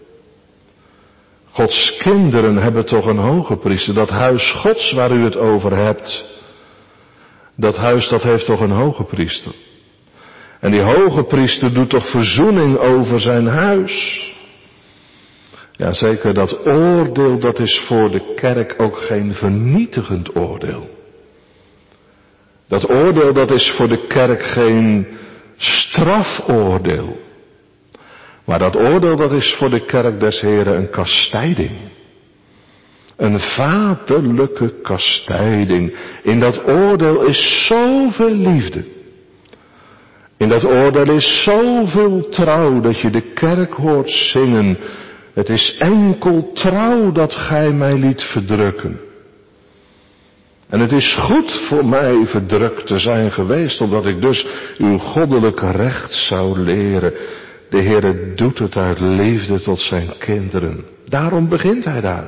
Gods kinderen hebben toch een hoge priester. Dat huis Gods waar u het over hebt, dat huis dat heeft toch een hoge priester. En die hoge priester doet toch verzoening over zijn huis. Ja, zeker, dat oordeel, dat is voor de kerk ook geen vernietigend oordeel. Dat oordeel, dat is voor de kerk geen strafoordeel. Maar dat oordeel, dat is voor de kerk des Heren een kastijding. Een vaderlijke kastijding. In dat oordeel is zoveel liefde. In dat oordeel is zoveel trouw dat je de kerk hoort zingen. Het is enkel trouw dat gij mij liet verdrukken. En het is goed voor mij verdrukt te zijn geweest, omdat ik dus uw goddelijke recht zou leren. De Heere doet het uit liefde tot zijn kinderen. Daarom begint hij daar.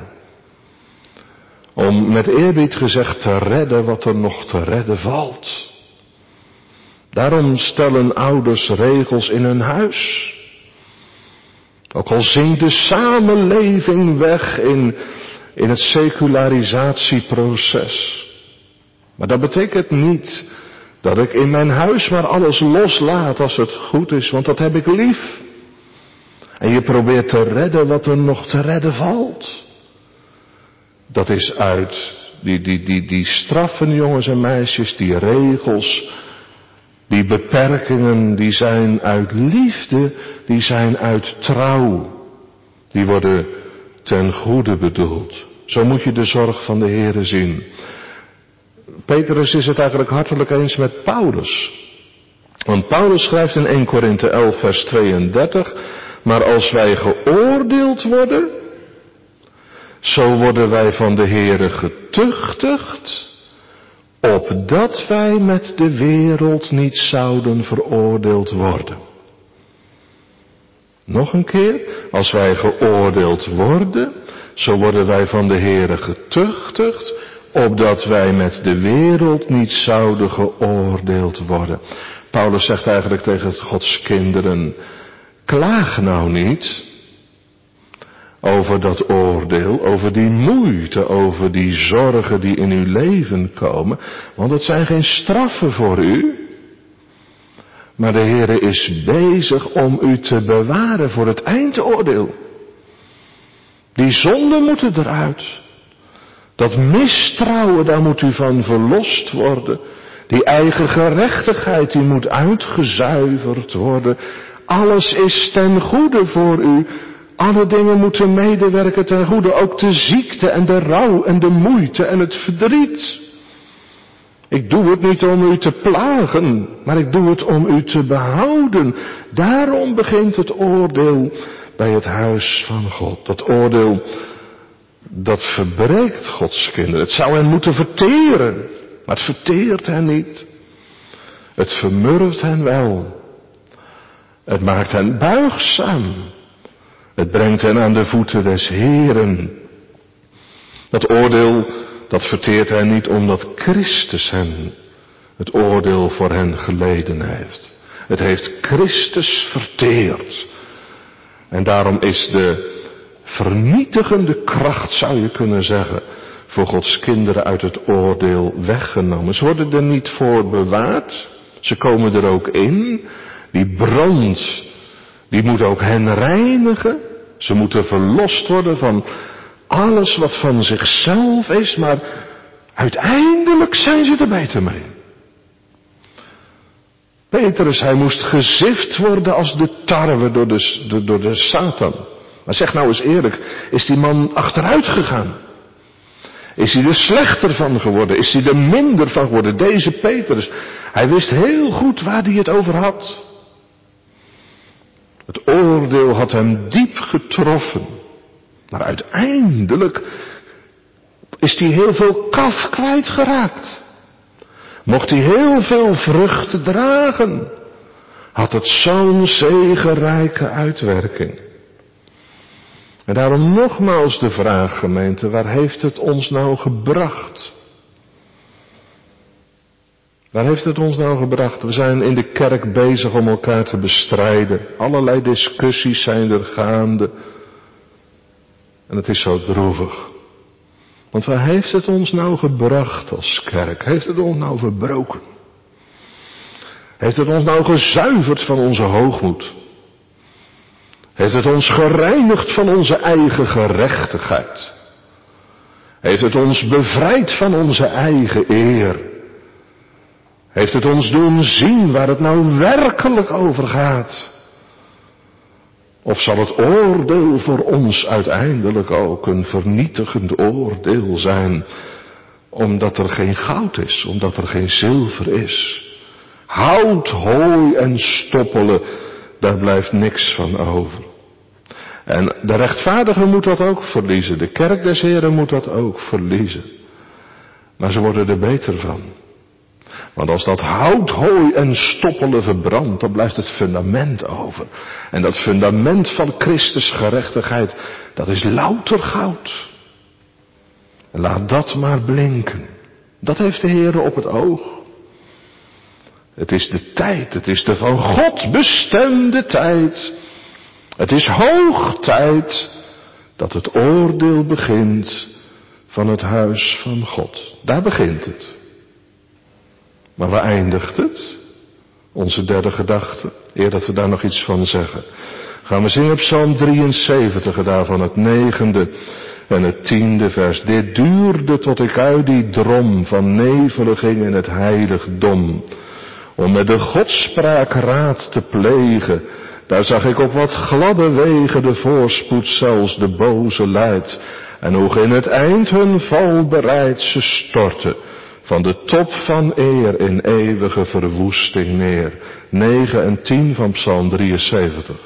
Om met eerbied gezegd te redden wat er nog te redden valt. Daarom stellen ouders regels in hun huis. Ook al zinkt de samenleving weg in het secularisatieproces. Maar dat betekent niet dat ik in mijn huis maar alles loslaat als het goed is, want dat heb ik lief. En je probeert te redden wat er nog te redden valt. Dat is uit die straffen, jongens en meisjes, die regels, die beperkingen, die zijn uit liefde, die zijn uit trouw. Die worden ten goede bedoeld. Zo moet je de zorg van de Heere zien. Petrus is het eigenlijk hartelijk eens met Paulus. Want Paulus schrijft in 1 Korinthe 11 vers 32, maar als wij geoordeeld worden, zo worden wij van de Heere getuchtigd, opdat wij met de wereld niet zouden veroordeeld worden. Nog een keer, als wij geoordeeld worden, zo worden wij van de Heere getuchtigd, opdat wij met de wereld niet zouden geoordeeld worden. Paulus zegt eigenlijk tegen Gods kinderen, klaag nou niet over dat oordeel, over die moeite, over die zorgen die in uw leven komen, want het zijn geen straffen voor u. Maar de Heere is bezig om u te bewaren voor het eindoordeel. Die zonden moeten eruit. Dat mistrouwen, daar moet u van verlost worden. Die eigen gerechtigheid, die moet uitgezuiverd worden. Alles is ten goede voor u. Alle dingen moeten medewerken ten goede. Ook de ziekte en de rouw en de moeite en het verdriet. Ik doe het niet om u te plagen, maar ik doe het om u te behouden. Daarom begint het oordeel bij het huis van God. Dat oordeel, dat verbreekt Gods kinderen. Het zou hen moeten verteren, maar het verteert hen niet. Het vermurft hen wel. Het maakt hen buigzaam. Het brengt hen aan de voeten des Heeren. Dat oordeel, dat verteert hen niet omdat Christus hen het oordeel voor hen geleden heeft. Het heeft Christus verteerd. En daarom is de vernietigende kracht, zou je kunnen zeggen, voor Gods kinderen uit het oordeel weggenomen. Ze worden er niet voor bewaard. Ze komen er ook in. Die brand, die moet ook hen reinigen. Ze moeten verlost worden van alles wat van zichzelf is, maar uiteindelijk zijn ze er beter mee. Petrus, hij moest gezift worden als de tarwe door de Satan. Maar zeg nou eens eerlijk, is die man achteruit gegaan? Is hij er slechter van geworden? Is hij er minder van geworden? Deze Petrus, hij wist heel goed waar hij het over had. Het oordeel had hem diep getroffen. Maar uiteindelijk is hij heel veel kaf kwijtgeraakt. Mocht hij heel veel vruchten dragen, had het zo'n zegenrijke uitwerking. En daarom nogmaals de vraag, gemeente, waar heeft het ons nou gebracht? Waar heeft het ons nou gebracht? We zijn in de kerk bezig om elkaar te bestrijden. Allerlei discussies zijn er gaande. En het is zo droevig. Want waar heeft het ons nou gebracht als kerk? Heeft het ons nou verbroken? Heeft het ons nou gezuiverd van onze hoogmoed? Heeft het ons gereinigd van onze eigen gerechtigheid? Heeft het ons bevrijd van onze eigen eer? Heeft het ons doen zien waar het nou werkelijk over gaat? Of zal het oordeel voor ons uiteindelijk ook een vernietigend oordeel zijn, omdat er geen goud is, omdat er geen zilver is? Hout, hooi en stoppelen, daar blijft niks van over. En de rechtvaardige moet dat ook verliezen, de kerk des Heren moet dat ook verliezen. Maar ze worden er beter van. Want als dat hout, hooi en stoppelen verbrandt, dan blijft het fundament over. En dat fundament van Christus gerechtigheid, dat is louter goud. En laat dat maar blinken. Dat heeft de Heer op het oog. Het is de tijd, het is de van God bestemde tijd. Het is hoog tijd dat het oordeel begint van het huis van God. Daar begint het. Maar waar eindigt het? Onze derde gedachte. Eer dat we daar nog iets van zeggen, gaan we zingen Psalm 73, daarvan het 9e en het 10e vers. Dit duurde tot ik uit die drom van nevelen ging in het heiligdom, om met de godspraak raad te plegen. Daar zag ik op wat gladde wegen de voorspoed zelfs de boze leidt, en hoe in het eind hun val bereid ze storten, van de top van eer in eeuwige verwoesting neer. 9 en 10 van Psalm 73.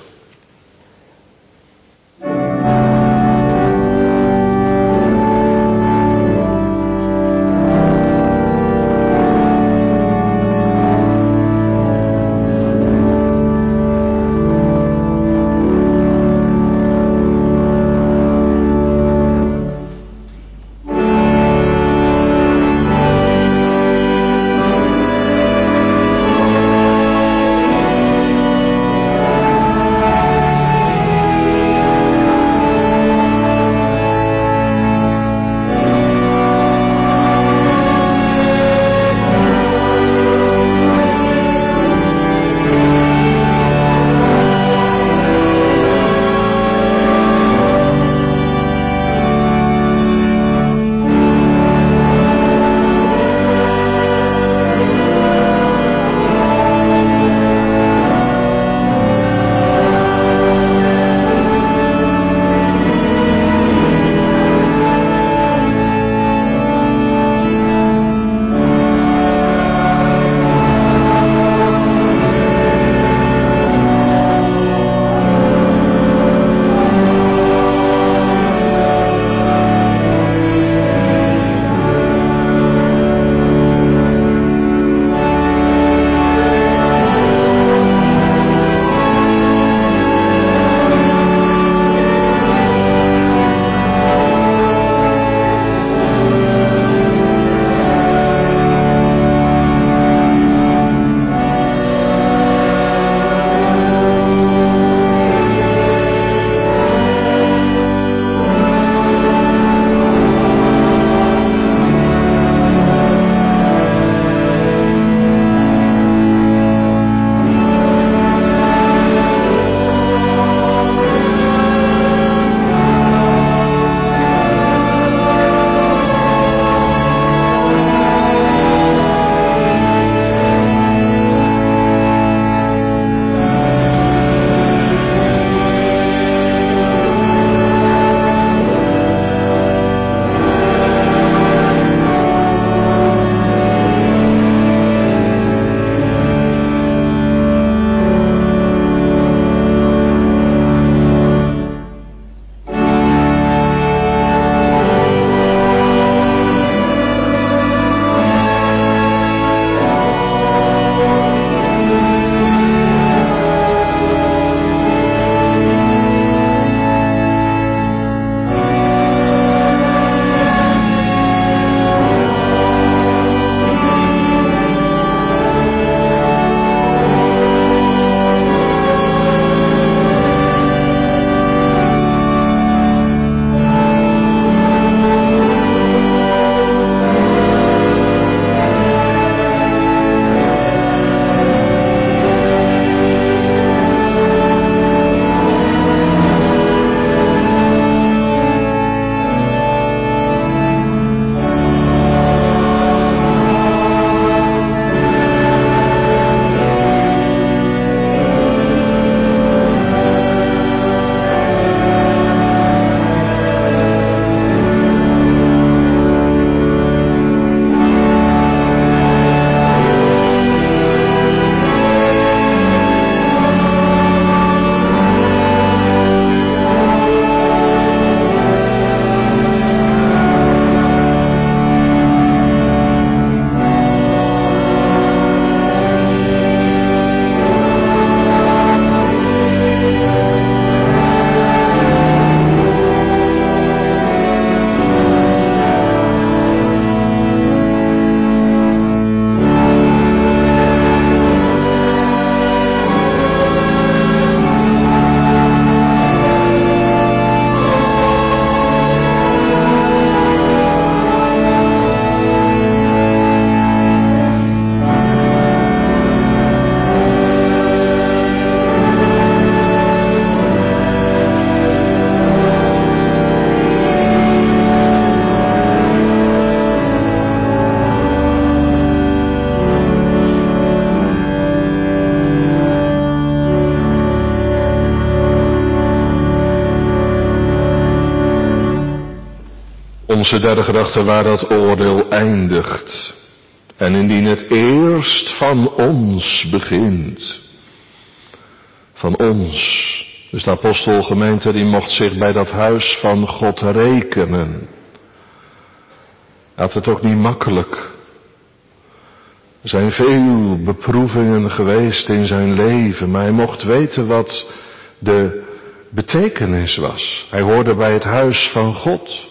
onze derde gedachte waar dat oordeel eindigt. En indien het eerst van ons begint. Van ons. Dus de apostelgemeente die mocht zich bij dat huis van God rekenen. Hij had het ook niet makkelijk. Er zijn veel beproevingen geweest in zijn leven, maar hij mocht weten wat de betekenis was. Hij hoorde bij het huis van God.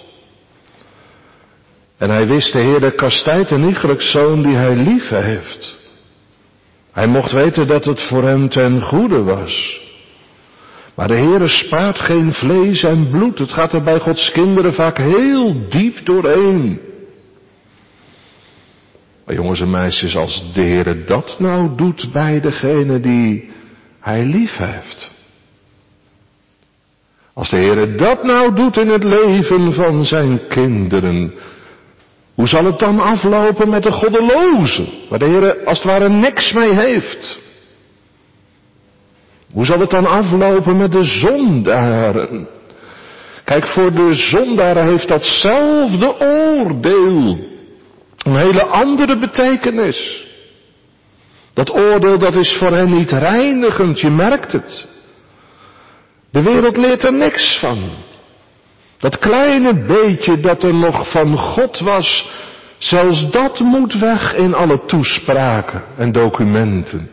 En hij wist, de Heere kastijdt een iegelijk zoon die hij lief heeft. Hij mocht weten dat het voor hem ten goede was. Maar de Heere spaart geen vlees en bloed. Het gaat er bij Gods kinderen vaak heel diep doorheen. Maar jongens en meisjes, als de Heere dat nou doet bij degene die hij lief heeft. Als de Heere dat nou doet in het leven van zijn kinderen. Hoe zal het dan aflopen met de goddelozen? Waar de Heere als het ware niks mee heeft. Hoe zal het dan aflopen met de zondaren? Kijk, voor de zondaren heeft datzelfde oordeel een hele andere betekenis. Dat oordeel dat is voor hen niet reinigend, je merkt het. De wereld leert er niks van. Dat kleine beetje dat er nog van God was, zelfs dat moet weg in alle toespraken en documenten.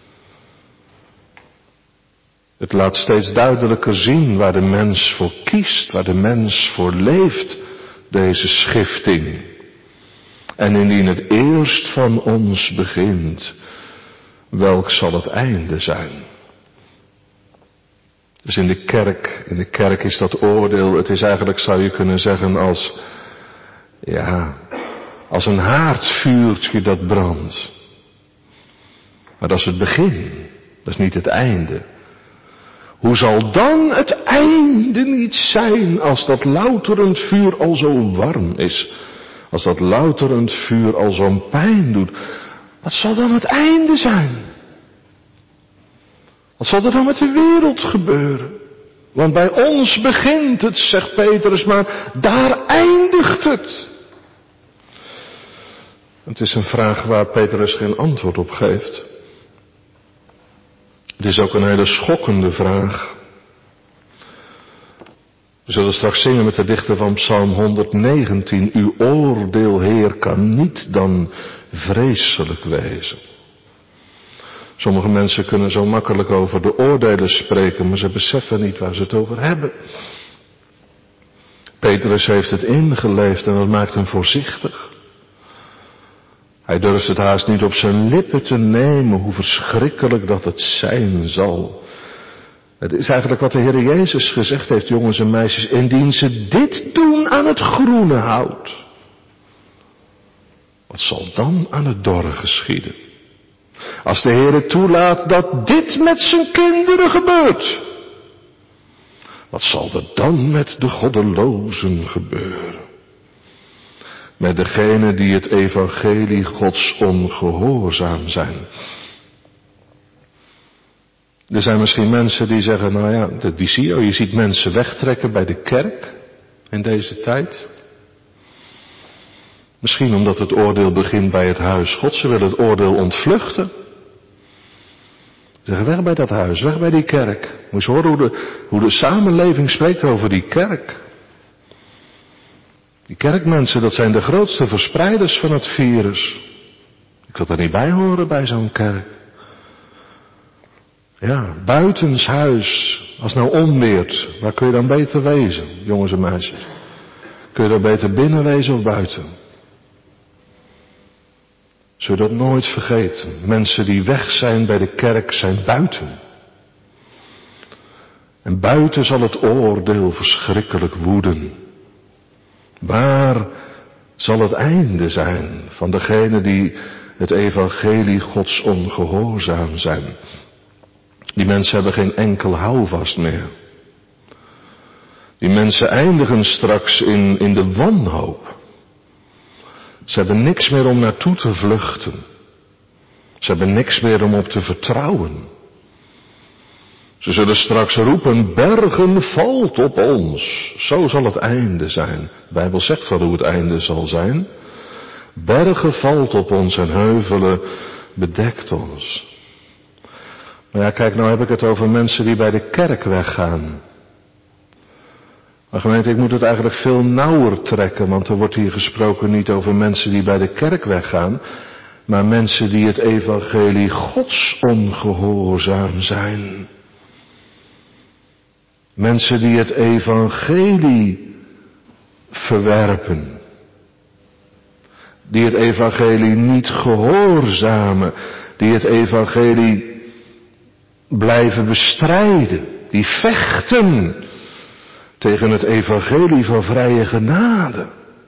Het laat steeds duidelijker zien waar de mens voor kiest, waar de mens voor leeft, deze schifting. En indien het eerst van ons begint, welk zal het einde zijn? Dus in de kerk is dat oordeel, het is eigenlijk, zou je kunnen zeggen, als een haardvuurtje dat brandt. Maar dat is het begin, dat is niet het einde. Hoe zal dan het einde niet zijn als dat louterend vuur al zo warm is? Als dat louterend vuur al zo'n pijn doet. Wat zal dan het einde zijn? Wat zal er dan met de wereld gebeuren? Want bij ons begint het, zegt Petrus, maar daar eindigt het. Het is een vraag waar Petrus geen antwoord op geeft. Het is ook een hele schokkende vraag. We zullen straks zingen met de dichter van Psalm 119. Uw oordeel, Heer, kan niet dan vreselijk wezen. Sommige mensen kunnen zo makkelijk over de oordelen spreken, maar ze beseffen niet waar ze het over hebben. Petrus heeft het ingeleefd en dat maakt hem voorzichtig. Hij durft het haast niet op zijn lippen te nemen, hoe verschrikkelijk dat het zijn zal. Het is eigenlijk wat de Heer Jezus gezegd heeft, jongens en meisjes, indien ze dit doen aan het groene hout, wat zal dan aan het dorre geschieden? Als de Heer toelaat dat dit met zijn kinderen gebeurt, wat zal er dan met de goddelozen gebeuren? Met degenen die het evangelie Gods ongehoorzaam zijn. Er zijn misschien mensen die zeggen, je ziet mensen wegtrekken bij de kerk in deze tijd. Misschien omdat het oordeel begint bij het huis Gods. Ze willen het oordeel ontvluchten. Ze zeggen, weg bij dat huis, weg bij die kerk. Moet je horen hoe de samenleving spreekt over die kerk. Die kerkmensen, dat zijn de grootste verspreiders van het virus. Ik wil er niet bij horen bij zo'n kerk. Ja, buitenshuis, als het nou onweert, waar kun je dan beter wezen, jongens en meisjes? Kun je dan beter binnen wezen of buiten? Zul je dat nooit vergeten? Mensen die weg zijn bij de kerk zijn buiten. En buiten zal het oordeel verschrikkelijk woeden. Waar zal het einde zijn van degenen die het evangelie Gods ongehoorzaam zijn? Die mensen hebben geen enkel houvast meer. Die mensen eindigen straks in de wanhoop. Ze hebben niks meer om naartoe te vluchten. Ze hebben niks meer om op te vertrouwen. Ze zullen straks roepen, bergen valt op ons. Zo zal het einde zijn. De Bijbel zegt wel hoe het einde zal zijn. Bergen valt op ons en heuvelen bedekt ons. Maar ja, kijk, nou heb ik het over mensen die bij de kerk weggaan. Maar gemeente, ik moet het eigenlijk veel nauwer trekken, want er wordt hier gesproken niet over mensen die bij de kerk weggaan, maar mensen die het evangelie Gods ongehoorzaam zijn. Mensen die het evangelie verwerpen. Die het evangelie niet gehoorzamen. Die het evangelie blijven bestrijden. Die vechten tegen het evangelie van vrije genade.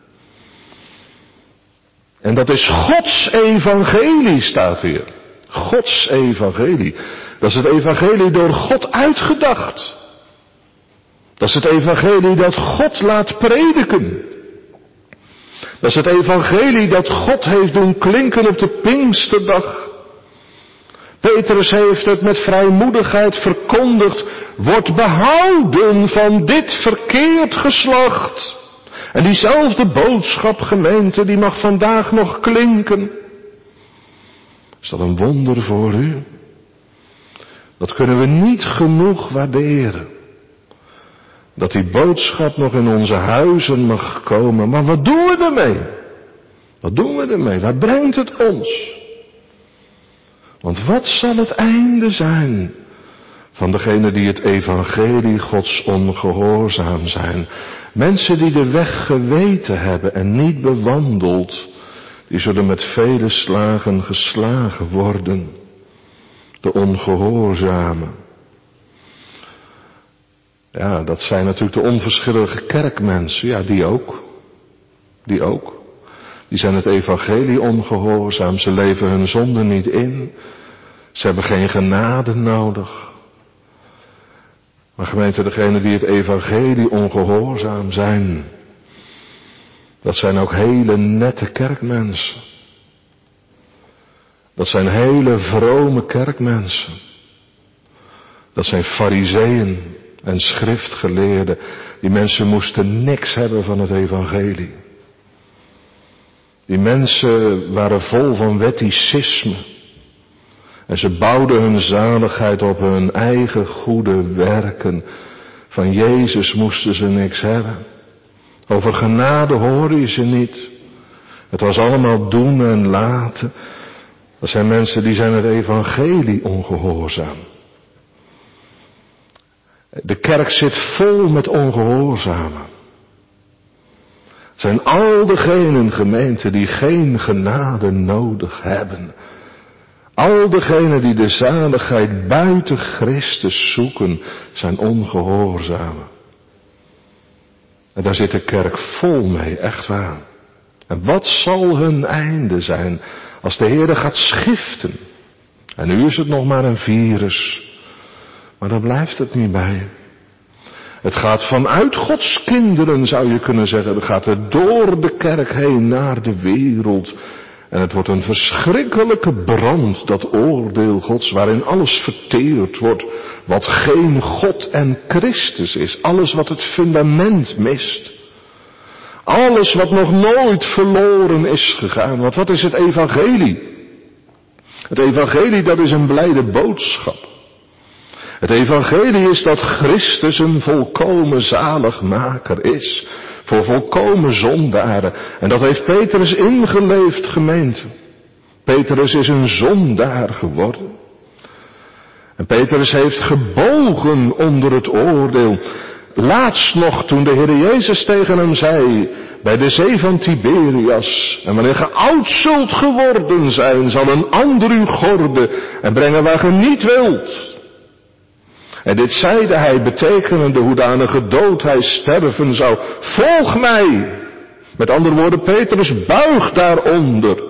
En dat is Gods evangelie, staat hier. Gods evangelie. Dat is het evangelie door God uitgedacht. Dat is het evangelie dat God laat prediken. Dat is het evangelie dat God heeft doen klinken op de Pinksterdag. Petrus heeft het met vrijmoedigheid verkondigd. Wordt behouden van dit verkeerd geslacht. En diezelfde boodschap, gemeente, die mag vandaag nog klinken. Is dat een wonder voor u? Dat kunnen we niet genoeg waarderen. Dat die boodschap nog in onze huizen mag komen. Maar wat doen we ermee? Wat doen we ermee? Waar brengt het ons? Want wat zal het einde zijn van degenen die het evangelie Gods ongehoorzaam zijn? Mensen die de weg geweten hebben en niet bewandeld, die zullen met vele slagen geslagen worden. De ongehoorzamen. Ja, dat zijn natuurlijk de onverschillige kerkmensen. Ja, die ook. Die ook. Die zijn het evangelie ongehoorzaam. Ze leven hun zonde niet in. Ze hebben geen genade nodig. Maar gemeente, degenen die het evangelie ongehoorzaam zijn, dat zijn ook hele nette kerkmensen. Dat zijn hele vrome kerkmensen. Dat zijn farizeeën en schriftgeleerden. Die mensen moesten niks hebben van het evangelie. Die mensen waren vol van wetticisme. En ze bouwden hun zaligheid op hun eigen goede werken. Van Jezus moesten ze niks hebben. Over genade hoorde je ze niet. Het was allemaal doen en laten. Dat zijn mensen die zijn het evangelie ongehoorzaam. De kerk zit vol met ongehoorzamen. Het zijn al degenen, gemeente, die geen genade nodig hebben. Al degenen die de zaligheid buiten Christus zoeken, zijn ongehoorzamen. En daar zit de kerk vol mee, echt waar. En wat zal hun einde zijn als de Heer gaat schiften? En nu is het nog maar een virus. Maar daar blijft het niet bij. Het gaat vanuit Gods kinderen, zou je kunnen zeggen. Het gaat er door de kerk heen naar de wereld. En het wordt een verschrikkelijke brand, dat oordeel Gods, waarin alles verteerd wordt. Wat geen God en Christus is. Alles wat het fundament mist. Alles wat nog nooit verloren is gegaan. Want wat is het evangelie? Het evangelie, dat is een blijde boodschap. Het evangelie is dat Christus een volkomen zaligmaker is. Voor volkomen zondaren. En dat heeft Petrus ingeleefd, gemeente. Petrus is een zondaar geworden. En Petrus heeft gebogen onder het oordeel. Laatst nog, toen de Heer Jezus tegen hem zei, bij de zee van Tiberias: en wanneer ge oud zult geworden zijn, zal een ander u gorden en brengen waar ge niet wilt. En dit zeide hij, betekenende hoedanige dood hij sterven zou. Volg mij. Met andere woorden, Petrus buigt daaronder.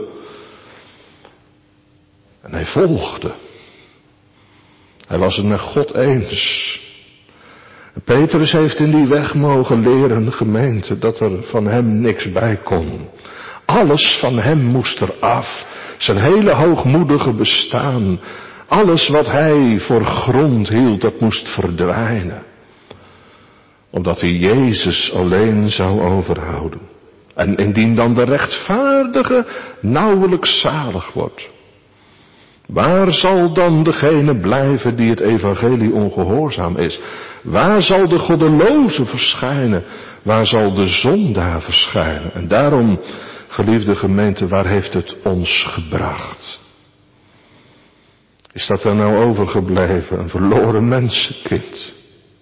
En hij volgde. Hij was het met God eens. En Petrus heeft in die weg mogen leren, gemeente, dat er van hem niks bij kon. Alles van hem moest eraf. Zijn hele hoogmoedige bestaan. Alles wat hij voor grond hield, dat moest verdwijnen. Omdat hij Jezus alleen zou overhouden. En indien dan de rechtvaardige nauwelijks zalig wordt, waar zal dan degene blijven die het evangelie ongehoorzaam is? Waar zal de goddeloze verschijnen? Waar zal de zondaar verschijnen? En daarom, geliefde gemeente, waar heeft het ons gebracht? Is dat er nou overgebleven? Een verloren mensenkind.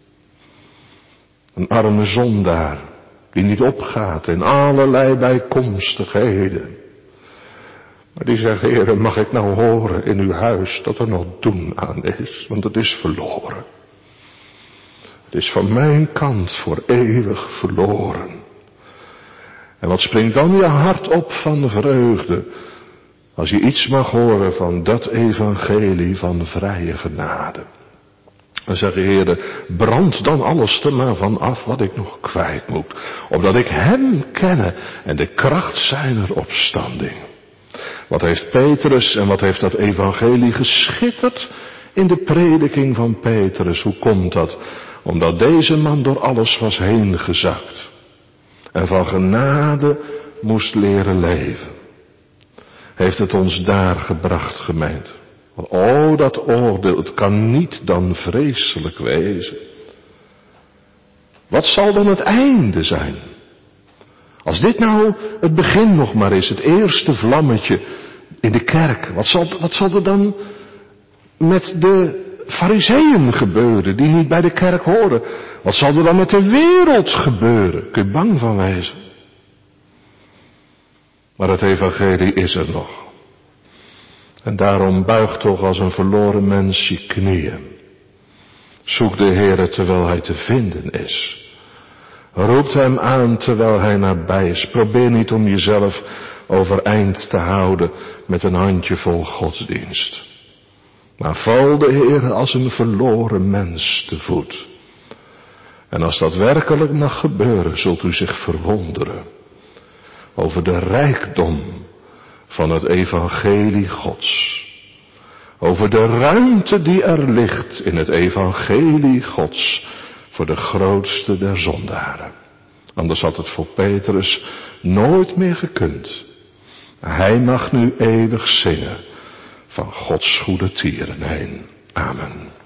Een arme zondaar die niet opgaat in allerlei bijkomstigheden. Maar die zegt, Heere, mag ik nou horen in uw huis dat er nog doen aan is, want het is verloren. Het is van mijn kant voor eeuwig verloren. En wat springt dan je hart op van vreugde, als je iets mag horen van dat evangelie van vrije genade. Dan zeg je, Heere, brand dan alles er maar van af wat ik nog kwijt moet, opdat ik hem kenne en de kracht zijner opstanding. Wat heeft Petrus en wat heeft dat evangelie geschitterd in de prediking van Petrus? Hoe komt dat? Omdat deze man door alles was heen gezakt. En van genade moest leren leven. Heeft het ons daar gebracht, gemeente? O, dat oordeel, het kan niet dan vreselijk wezen. Wat zal dan het einde zijn? Als dit nou het begin nog maar is, het eerste vlammetje in de kerk, wat zal er dan met de Farizeeën gebeuren die niet bij de kerk horen? Wat zal er dan met de wereld gebeuren? Kun je bang van wezen? Maar het evangelie is er nog. En daarom buig toch als een verloren mens je knieën. Zoek de Heere terwijl hij te vinden is. Roept hem aan terwijl hij nabij is. Probeer niet om jezelf overeind te houden met een handjevol godsdienst. Maar val de Heere als een verloren mens te voet. En als dat werkelijk mag gebeuren, zult u zich verwonderen over de rijkdom van het evangelie Gods. Over de ruimte die er ligt in het evangelie Gods voor de grootste der zondaren. Anders had het voor Petrus nooit meer gekund. Hij mag nu eeuwig zingen van Gods goede tieren heen. Amen.